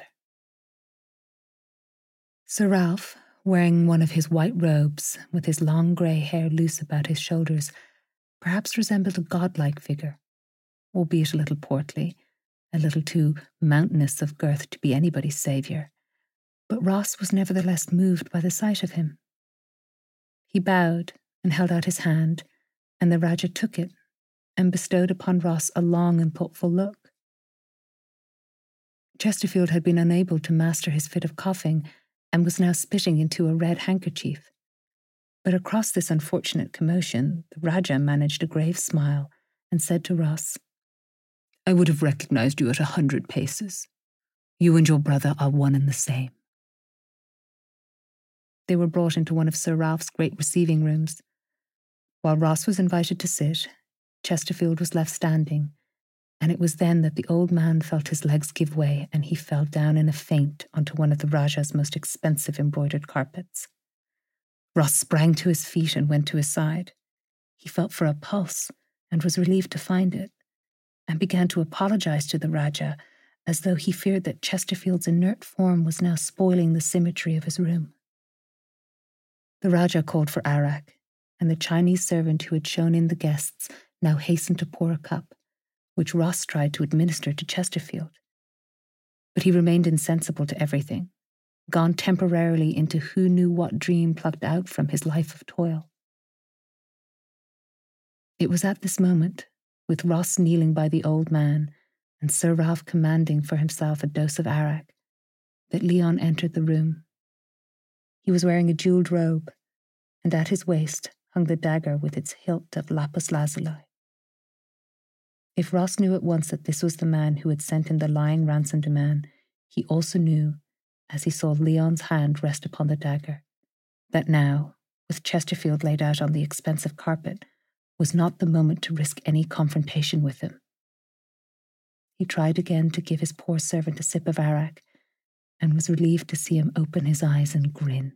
Sir Ralph, wearing one of his white robes, with his long grey hair loose about his shoulders, perhaps resembled a godlike figure, albeit a little portly, a little too mountainous of girth to be anybody's saviour. But Ross was nevertheless moved by the sight of him. He bowed and held out his hand, and the Rajah took it and bestowed upon Ross a long and thoughtful look. Chesterfield had been unable to master his fit of coughing and was now spitting into a red handkerchief. But across this unfortunate commotion, the Rajah managed a grave smile and said to Ross, "I would have recognised you at 100 paces. You and your brother are one and the same." They were brought into one of Sir Ralph's great receiving rooms. While Ross was invited to sit, Chesterfield was left standing, and it was then that the old man felt his legs give way and he fell down in a faint onto one of the Rajah's most expensive embroidered carpets. Ross sprang to his feet and went to his side. He felt for a pulse and was relieved to find it, and began to apologise to the Rajah as though he feared that Chesterfield's inert form was now spoiling the symmetry of his room. The Rajah called for arrack, and the Chinese servant who had shown in the guests now hastened to pour a cup, which Ross tried to administer to Chesterfield. But he remained insensible to everything, gone temporarily into who knew what dream plucked out from his life of toil. It was at this moment, with Ross kneeling by the old man and Sir Ralph commanding for himself a dose of arrack, that Leon entered the room. He was wearing a jewelled robe, and at his waist hung the dagger with its hilt of lapis lazuli. If Ross knew at once that this was the man who had sent him the lying ransom demand, he also knew, as he saw Leon's hand rest upon the dagger, that now, with Chesterfield laid out on the expensive carpet, was not the moment to risk any confrontation with him. He tried again to give his poor servant a sip of arrack, and was relieved to see him open his eyes and grin.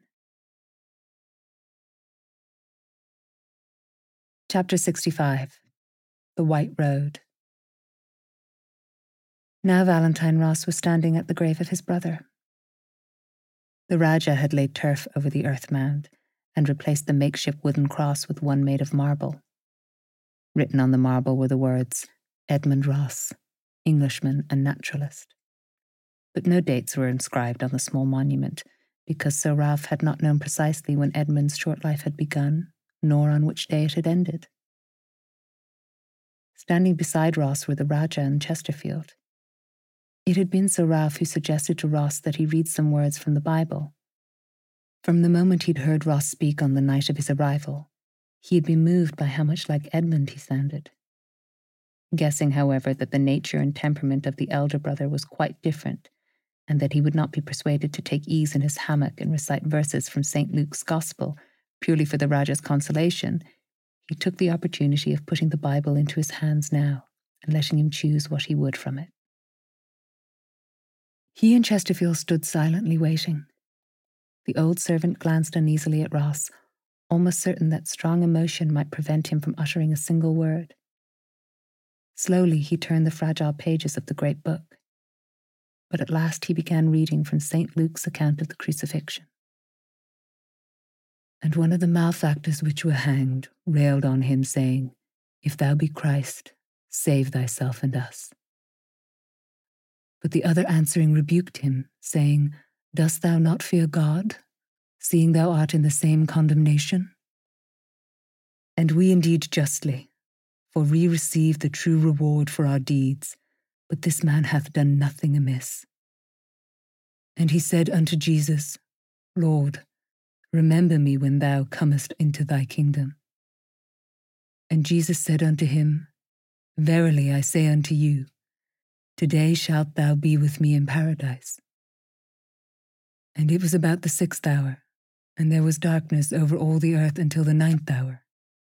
Chapter 65. The White Road. Now Valentine Ross was standing at the grave of his brother. The Rajah had laid turf over the earth mound and replaced the makeshift wooden cross with one made of marble. Written on the marble were the words, "Edmund Ross, Englishman and naturalist." But no dates were inscribed on the small monument, because Sir Ralph had not known precisely when Edmund's short life had begun, nor on which day it had ended. Standing beside Ross were the Rajah and Chesterfield. It had been Sir Ralph who suggested to Ross that he read some words from the Bible. From the moment he'd heard Ross speak on the night of his arrival, he had been moved by how much like Edmund he sounded. Guessing, however, that the nature and temperament of the elder brother was quite different, and that he would not be persuaded to take ease in his hammock and recite verses from St. Luke's Gospel purely for the Rajah's consolation, he took the opportunity of putting the Bible into his hands now and letting him choose what he would from it. He and Chesterfield stood silently waiting. The old servant glanced uneasily at Ross, almost certain that strong emotion might prevent him from uttering a single word. Slowly he turned the fragile pages of the great book, but at last he began reading from St. Luke's account of the crucifixion. "And one of the malefactors which were hanged railed on him, saying, 'If thou be Christ, save thyself and us.' But the other answering rebuked him, saying, 'Dost thou not fear God, seeing thou art in the same condemnation? And we indeed justly, for we receive the true reward for our deeds, but this man hath done nothing amiss.' And he said unto Jesus, 'Lord, remember me when thou comest into thy kingdom.' And Jesus said unto him, 'Verily I say unto you, today shalt thou be with me in paradise.' And it was about the 6th hour, and there was darkness over all the earth until the 9th hour.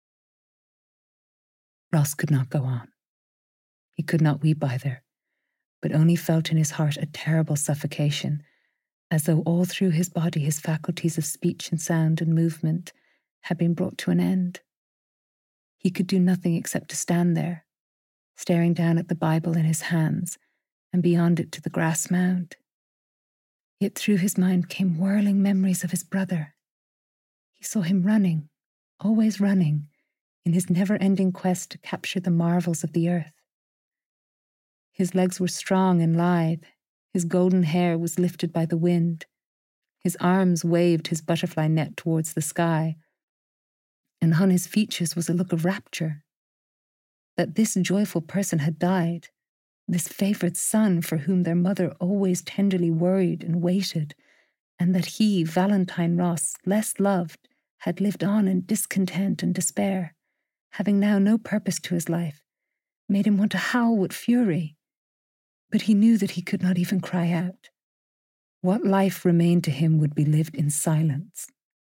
Ross could not go on. He could not weep either, but only felt in his heart a terrible suffocation, as though all through his body his faculties of speech and sound and movement had been brought to an end. He could do nothing except to stand there, staring down at the Bible in his hands and beyond it to the grass mound. Yet through his mind came whirling memories of his brother. He saw him running, always running, in his never-ending quest to capture the marvels of the earth. His legs were strong and lithe, his golden hair was lifted by the wind, his arms waved his butterfly net towards the sky, and on his features was a look of rapture. That this joyful person had died, this favoured son for whom their mother always tenderly worried and waited, and that he, Valentine Ross, less loved, had lived on in discontent and despair, having now no purpose to his life, made him want to howl with fury. But he knew that he could not even cry out. What life remained to him would be lived in silence.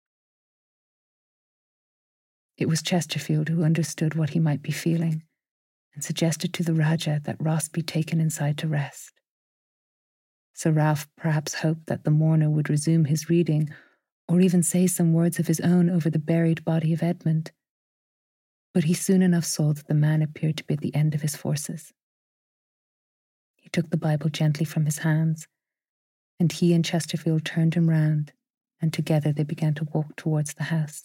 It was Chesterfield who understood what he might be feeling and suggested to the Rajah that Ross be taken inside to rest. Sir Ralph perhaps hoped that the mourner would resume his reading or even say some words of his own over the buried body of Edmund. But he soon enough saw that the man appeared to be at the end of his forces. He took the Bible gently from his hands, and he and Chesterfield turned him round, and together they began to walk towards the house.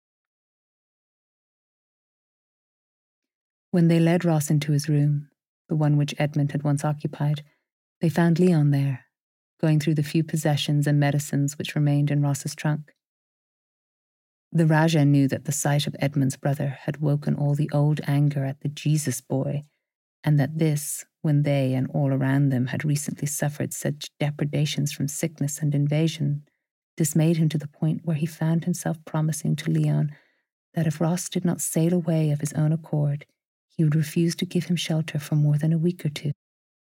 When they led Ross into his room, the one which Edmund had once occupied, they found Leon there, going through the few possessions and medicines which remained in Ross's trunk. The Rajah knew that the sight of Edmund's brother had woken all the old anger at the Jesus boy, and that this, when they and all around them had recently suffered such depredations from sickness and invasion, dismayed him to the point where he found himself promising to Leon that if Ross did not sail away of his own accord, he would refuse to give him shelter for more than a week or two.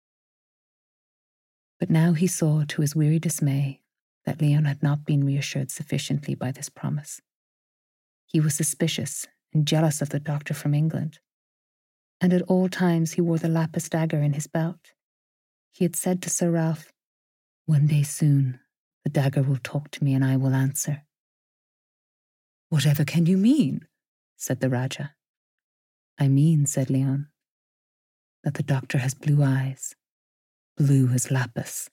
But now he saw, to his weary dismay, that Leon had not been reassured sufficiently by this promise. He was suspicious and jealous of the doctor from England, and at all times he wore the lapis dagger in his belt. He had said to Sir Ralph, "One day soon, the dagger will talk to me and I will answer." "Whatever can you mean?" said the Rajah. "I mean," said Leon, "that the doctor has blue eyes, blue as lapis."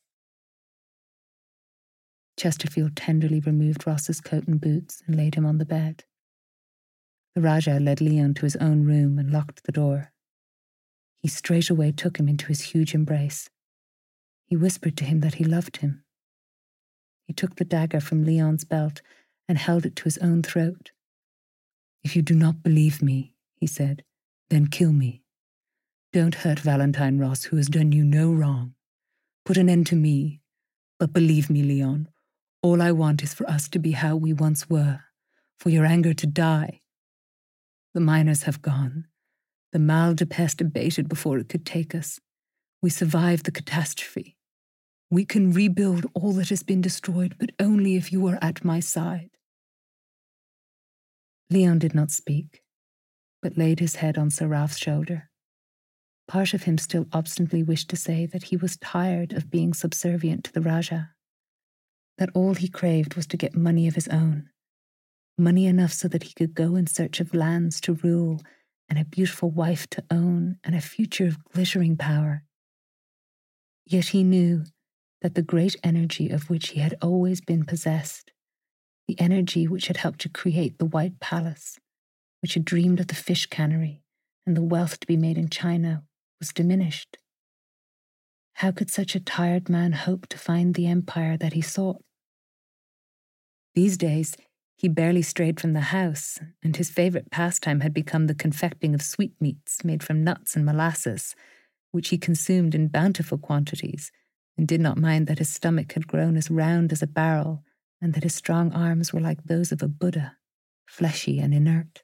Chesterfield tenderly removed Ross's coat and boots and laid him on the bed. The Rajah led Leon to his own room and locked the door. He straightway took him into his huge embrace. He whispered to him that he loved him. He took the dagger from Leon's belt and held it to his own throat. "If you do not believe me," he said, "then kill me. Don't hurt Valentine Ross, who has done you no wrong. Put an end to me. But believe me, Leon, all I want is for us to be how we once were, for your anger to die. The miners have gone. The mal de peste abated before it could take us. We survived the catastrophe. We can rebuild all that has been destroyed, but only if you are at my side." Leon did not speak, but laid his head on Sir Ralph's shoulder. Part of him still obstinately wished to say that he was tired of being subservient to the Rajah, that all he craved was to get money of his own, money enough so that he could go in search of lands to rule and a beautiful wife to own and a future of glittering power. Yet he knew that the great energy of which he had always been possessed, the energy which had helped to create the White Palace, which had dreamed of the fish cannery and the wealth to be made in China, was diminished. How could such a tired man hope to find the empire that he sought? These days, he barely strayed from the house, and his favourite pastime had become the confecting of sweetmeats made from nuts and molasses, which he consumed in bountiful quantities, and did not mind that his stomach had grown as round as a barrel, and that his strong arms were like those of a Buddha, fleshy and inert.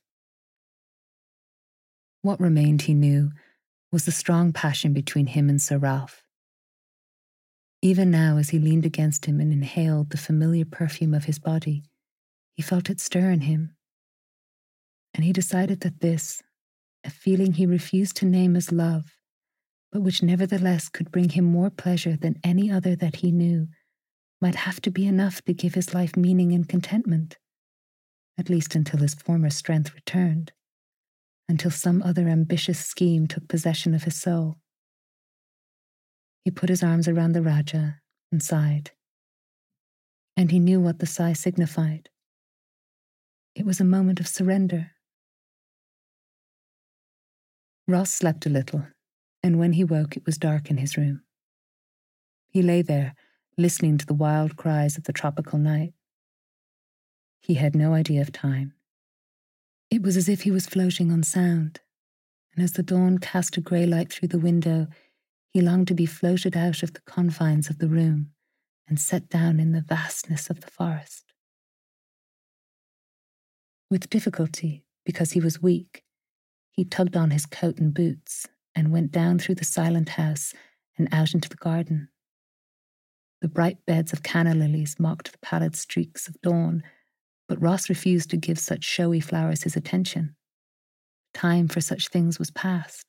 What remained, he knew, was the strong passion between him and Sir Ralph. Even now, as he leaned against him and inhaled the familiar perfume of his body, he felt it stir in him. And he decided that this, a feeling he refused to name as love, but which nevertheless could bring him more pleasure than any other that he knew, might have to be enough to give his life meaning and contentment, at least until his former strength returned, until some other ambitious scheme took possession of his soul. He put his arms around the Rajah and sighed. And he knew what the sigh signified. It was a moment of surrender. Ross slept a little, and when he woke it was dark in his room. He lay there, listening to the wild cries of the tropical night. He had no idea of time. It was as if he was floating on sound, and as the dawn cast a grey light through the window, he longed to be floated out of the confines of the room and set down in the vastness of the forest. With difficulty, because he was weak, he tugged on his coat and boots and went down through the silent house and out into the garden. The bright beds of canna lilies mocked the pallid streaks of dawn, but Ross refused to give such showy flowers his attention. Time for such things was past.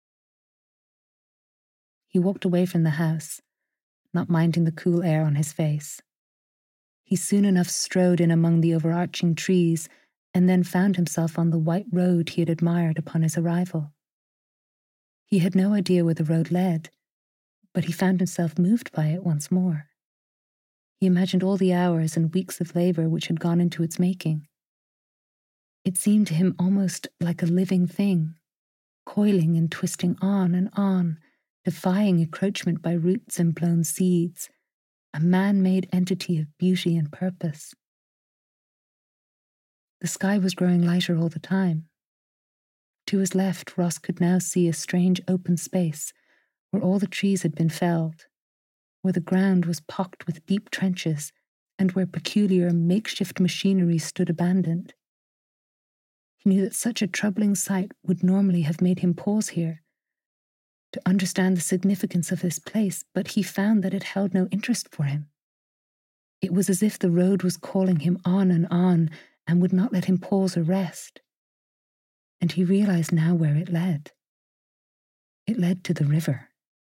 He walked away from the house, not minding the cool air on his face. He soon enough strode in among the overarching trees and then found himself on the white road he had admired upon his arrival. He had no idea where the road led, but he found himself moved by it once more. He imagined all the hours and weeks of labour which had gone into its making. It seemed to him almost like a living thing, coiling and twisting on, defying encroachment by roots and blown seeds, a man-made entity of beauty and purpose. The sky was growing lighter all the time. To his left, Ross could now see a strange open space where all the trees had been felled, where the ground was pocked with deep trenches, and where peculiar makeshift machinery stood abandoned. He knew that such a troubling sight would normally have made him pause here, to understand the significance of this place, but he found that it held no interest for him. It was as if the road was calling him on and would not let him pause or rest. And he realized now where it led. It led to the river.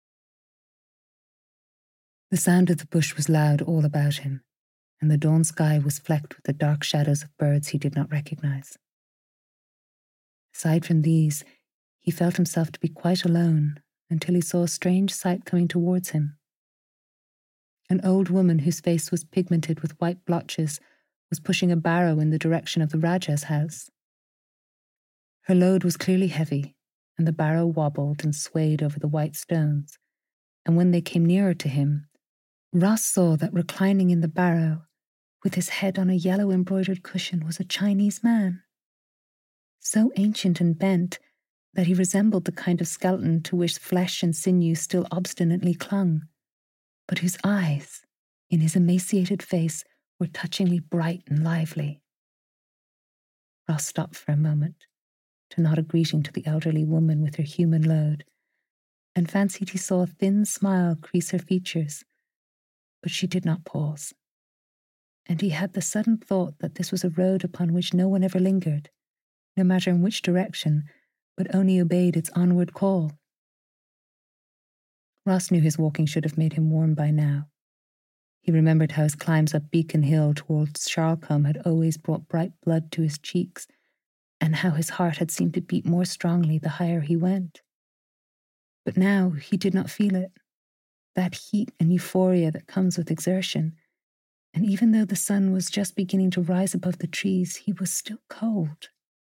The sound of the bush was loud all about him, and the dawn sky was flecked with the dark shadows of birds he did not recognize. Aside from these, he felt himself to be quite alone until he saw a strange sight coming towards him. An old woman whose face was pigmented with white blotches was pushing a barrow in the direction of the Rajah's house. Her load was clearly heavy, and the barrow wobbled and swayed over the white stones, and when they came nearer to him, Ross saw that reclining in the barrow, with his head on a yellow embroidered cushion, was a Chinese man, so ancient and bent that he resembled the kind of skeleton to which flesh and sinew still obstinately clung, but whose eyes, in his emaciated face, were touchingly bright and lively. Ross stopped for a moment to nod a greeting to the elderly woman with her human load, and fancied he saw a thin smile crease her features, but she did not pause. And he had the sudden thought that this was a road upon which no one ever lingered, no matter in which direction, but only obeyed its onward call. Ross knew his walking should have made him warm by now. He remembered how his climbs up Beacon Hill towards Charlecombe had always brought bright blood to his cheeks, and how his heart had seemed to beat more strongly the higher he went. But now he did not feel it, that heat and euphoria that comes with exertion, and even though the sun was just beginning to rise above the trees, he was still cold.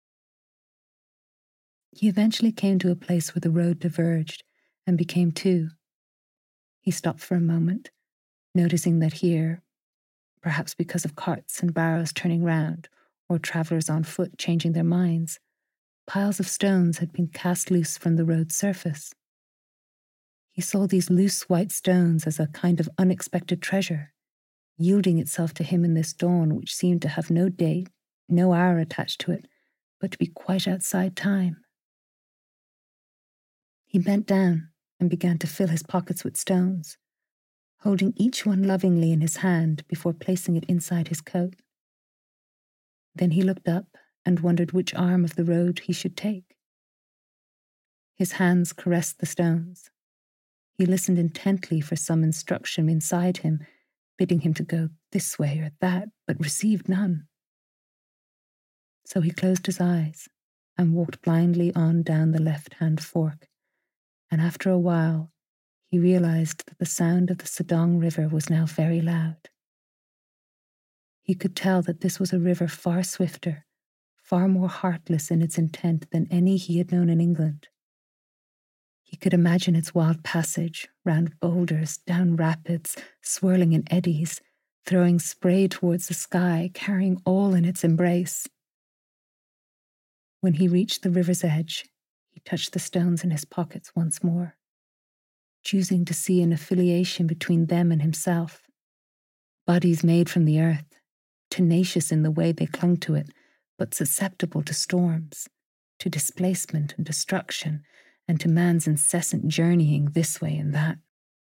He eventually came to a place where the road diverged and became two. He stopped for a moment, noticing that here, perhaps because of carts and barrows turning round, or travellers on foot changing their minds, piles of stones had been cast loose from the road's surface. He saw these loose white stones as a kind of unexpected treasure, yielding itself to him in this dawn which seemed to have no date, no hour attached to it, but to be quite outside time. He bent down and began to fill his pockets with stones, holding each one lovingly in his hand before placing it inside his coat. Then he looked up and wondered which arm of the road he should take. His hands caressed the stones. He listened intently for some instruction inside him, bidding him to go this way or that, but received none. So he closed his eyes and walked blindly on down the left-hand fork, and after a while he realized that the sound of the Sedong River was now very loud. He could tell that this was a river far swifter, far more heartless in its intent than any he had known in England. He could imagine its wild passage, round boulders, down rapids, swirling in eddies, throwing spray towards the sky, carrying all in its embrace. When he reached the river's edge, he touched the stones in his pockets once more, choosing to see an affiliation between them and himself. Bodies made from the earth, tenacious in the way they clung to it, but susceptible to storms, to displacement and destruction, and to man's incessant journeying this way and that.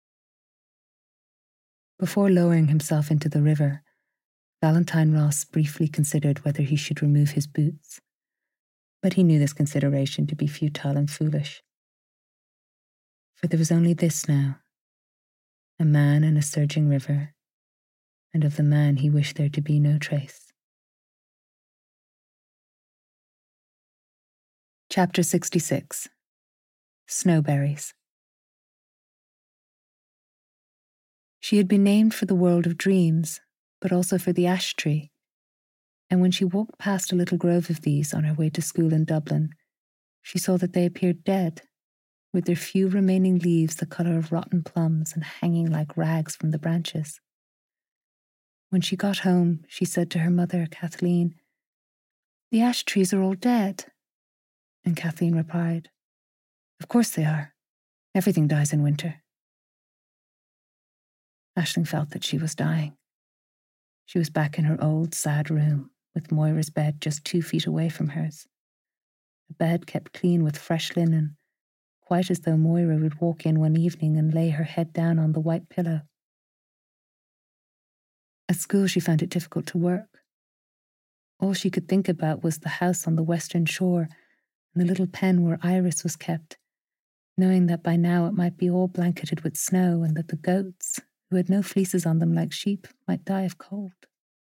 Before lowering himself into the river, Valentine Ross briefly considered whether he should remove his boots, but he knew this consideration to be futile and foolish. For there was only this now, a man and a surging river, and of the man he wished there to be no trace. Chapter 66. Snowberries. She had been named for the world of dreams, but also for the ash tree, and when she walked past a little grove of these on her way to school in Dublin, she saw that they appeared dead, with their few remaining leaves the colour of rotten plums and hanging like rags from the branches. When she got home, she said to her mother, Kathleen, "The ash trees are all dead." And Kathleen replied, "Of course they are. Everything dies in winter." Aisling felt that she was dying. She was back in her old, sad room, with Moira's bed just 2 feet away from hers. A bed kept clean with fresh linen, quite as though Moira would walk in one evening and lay her head down on the white pillow. At school she found it difficult to work. All she could think about was the house on the western shore and the little pen where Iris was kept, knowing that by now it might be all blanketed with snow and that the goats, who had no fleeces on them like sheep, might die of cold.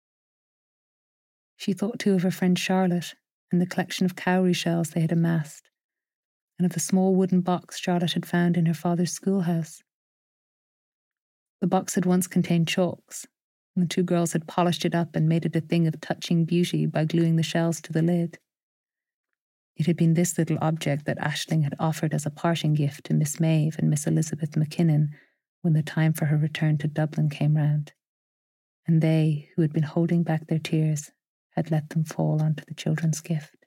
She thought too of her friend Charlotte and the collection of cowrie shells they had amassed, and of the small wooden box Charlotte had found in her father's schoolhouse. The box had once contained chalks, and the 2 girls had polished it up and made it a thing of touching beauty by gluing the shells to the lid. It had been this little object that Aisling had offered as a parting gift to Miss Maeve and Miss Elizabeth McKinnon when the time for her return to Dublin came round, and they, who had been holding back their tears, had let them fall onto the children's gift.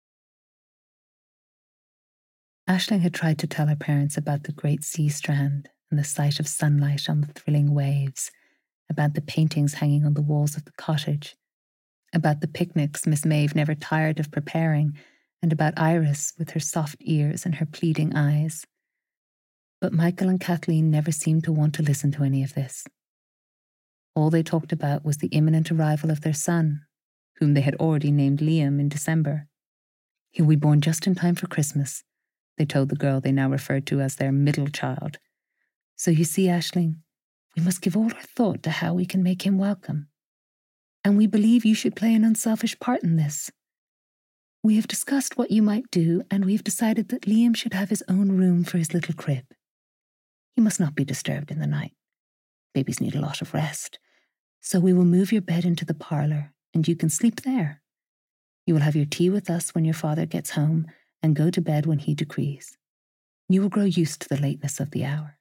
Aisling had tried to tell her parents about the great sea strand and the sight of sunlight on the thrilling waves, about the paintings hanging on the walls of the cottage, about the picnics Miss Maeve never tired of preparing, and about Iris with her soft ears and her pleading eyes. But Michael and Kathleen never seemed to want to listen to any of this. All they talked about was the imminent arrival of their son, whom they had already named Liam in December. He'll be born just in time for Christmas, they told the girl they now referred to as their middle child. So you see, Aisling, we must give all our thought to how we can make him welcome. And we believe you should play an unselfish part in this. We have discussed what you might do, and we've decided that Liam should have his own room for his little crib. He must not be disturbed in the night. Babies need a lot of rest. So we will move your bed into the parlour, and you can sleep there. You will have your tea with us when your father gets home, and go to bed when he decrees. You will grow used to the lateness of the hour.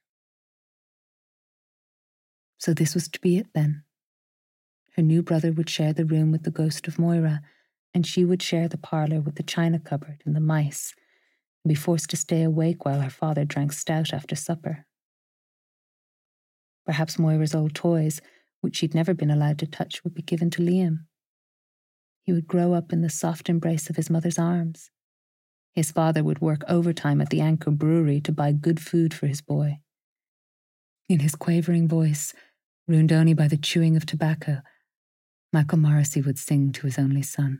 So this was to be it then. Her new brother would share the room with the ghost of Moira, and she would share the parlour with the china cupboard and the mice, and be forced to stay awake while her father drank stout after supper. Perhaps Moira's old toys, which she'd never been allowed to touch, would be given to Liam. He would grow up in the soft embrace of his mother's arms. His father would work overtime at the Anchor Brewery to buy good food for his boy. In his quavering voice, ruined only by the chewing of tobacco, Michael Morrissey would sing to his only son.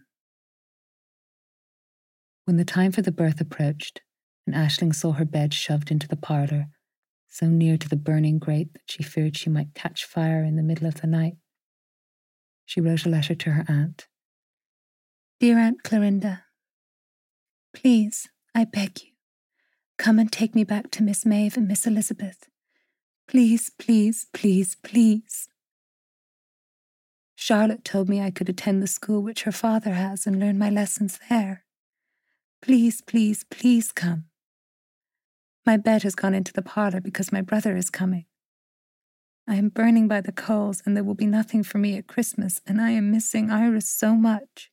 When the time for the birth approached, and Aisling saw her bed shoved into the parlour, so near to the burning grate that she feared she might catch fire in the middle of the night, she wrote a letter to her aunt. Dear Aunt Clorinda, please, I beg you, come and take me back to Miss Maeve and Miss Elizabeth. Please, please, please, please. Charlotte told me I could attend the school which her father has and learn my lessons there. Please, please, please come. My bed has gone into the parlour because my brother is coming. I am burning by the coals and there will be nothing for me at Christmas, and I am missing Iris so much.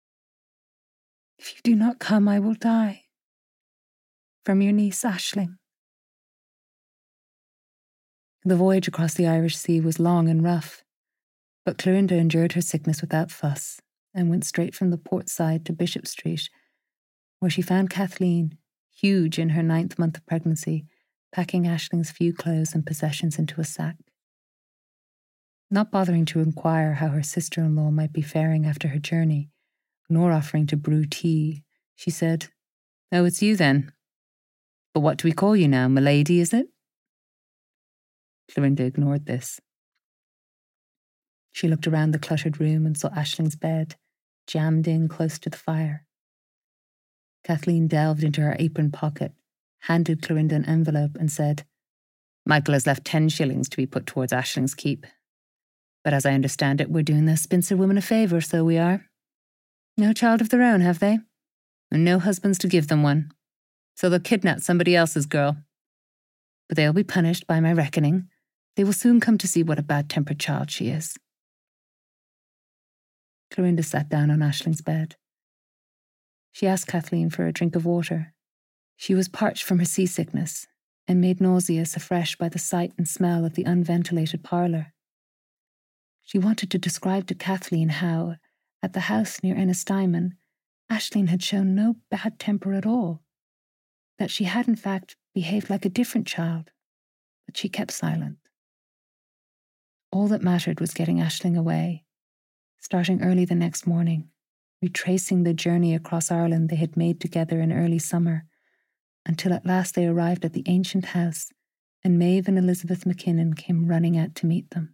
If you do not come, I will die. From your niece Aisling. The voyage across the Irish Sea was long and rough, but Clorinda endured her sickness without fuss and went straight from the port side to Bishop Street, where she found Kathleen, huge in her 9th month of pregnancy, packing Aisling's few clothes and possessions into a sack. Not bothering to inquire how her sister-in-law might be faring after her journey, nor offering to brew tea, she said, "Oh, it's you then. But what do we call you now, milady, is it?" Clorinda ignored this. She looked around the cluttered room and saw Aisling's bed, jammed in close to the fire. Kathleen delved into her apron pocket, handed Clorinda an envelope and said, "Michael has left 10 shillings to be put towards Aisling's keep. But as I understand it, we're doing the spinster woman a favour, so we are. No child of their own, have they? And no husbands to give them one. So they'll kidnap somebody else's girl. But they'll be punished by my reckoning. They will soon come to see what a bad-tempered child she is." Clorinda sat down on Aisling's bed. She asked Kathleen for a drink of water. She was parched from her seasickness and made nauseous afresh by the sight and smell of the unventilated parlour. She wanted to describe to Kathleen how, at the house near Ennistimon, Aisling had shown no bad temper at all, that she had in fact behaved like a different child, but she kept silent. All that mattered was getting Aisling away, starting early the next morning, retracing the journey across Ireland they had made together in early summer, until at last they arrived at the ancient house, and Maeve and Elizabeth McKinnon came running out to meet them.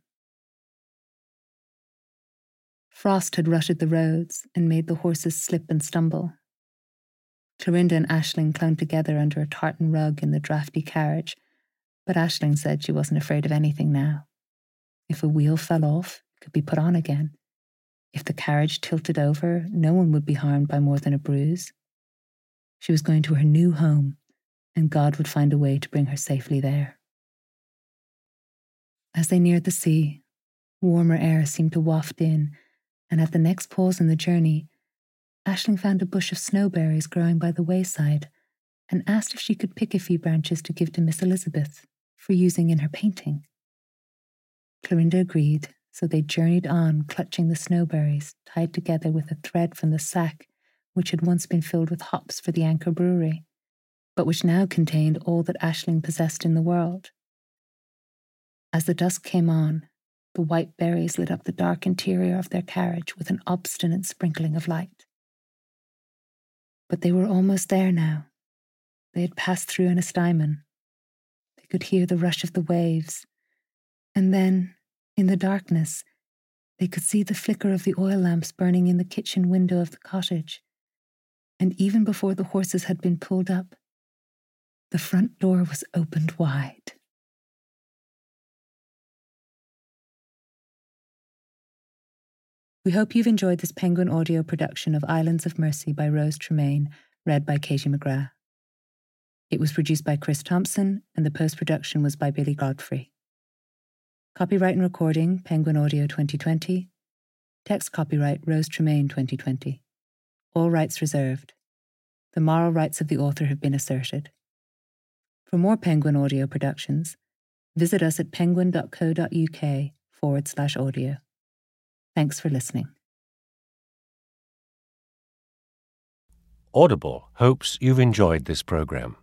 Frost had rutted the roads and made the horses slip and stumble. Clorinda and Aisling clung together under a tartan rug in the draughty carriage, but Aisling said she wasn't afraid of anything now. If a wheel fell off, it could be put on again. If the carriage tilted over, no one would be harmed by more than a bruise. She was going to her new home, and God would find a way to bring her safely there. As they neared the sea, warmer air seemed to waft in, and at the next pause in the journey, Aisling found a bush of snowberries growing by the wayside and asked if she could pick a few branches to give to Miss Elizabeth for using in her painting. Clorinda agreed, so they journeyed on, clutching the snowberries, tied together with a thread from the sack which had once been filled with hops for the Anchor Brewery, but which now contained all that Aisling possessed in the world. As the dusk came on, the white berries lit up the dark interior of their carriage with an obstinate sprinkling of light. But they were almost there now. They had passed through Ennistimon. They could hear the rush of the waves, and then, in the darkness, they could see the flicker of the oil lamps burning in the kitchen window of the cottage. And even before the horses had been pulled up, the front door was opened wide. We hope you've enjoyed this Penguin audio production of Islands of Mercy by Rose Tremaine, read by Katie McGrath. It was produced by Chris Thompson, and the post-production was by Billy Godfrey. Copyright and recording, Penguin Audio 2020. Text copyright, Rose Tremaine 2020. All rights reserved. The moral rights of the author have been asserted. For more Penguin audio productions, visit us at penguin.co.uk/audio. Thanks for listening. Audible hopes you've enjoyed this program.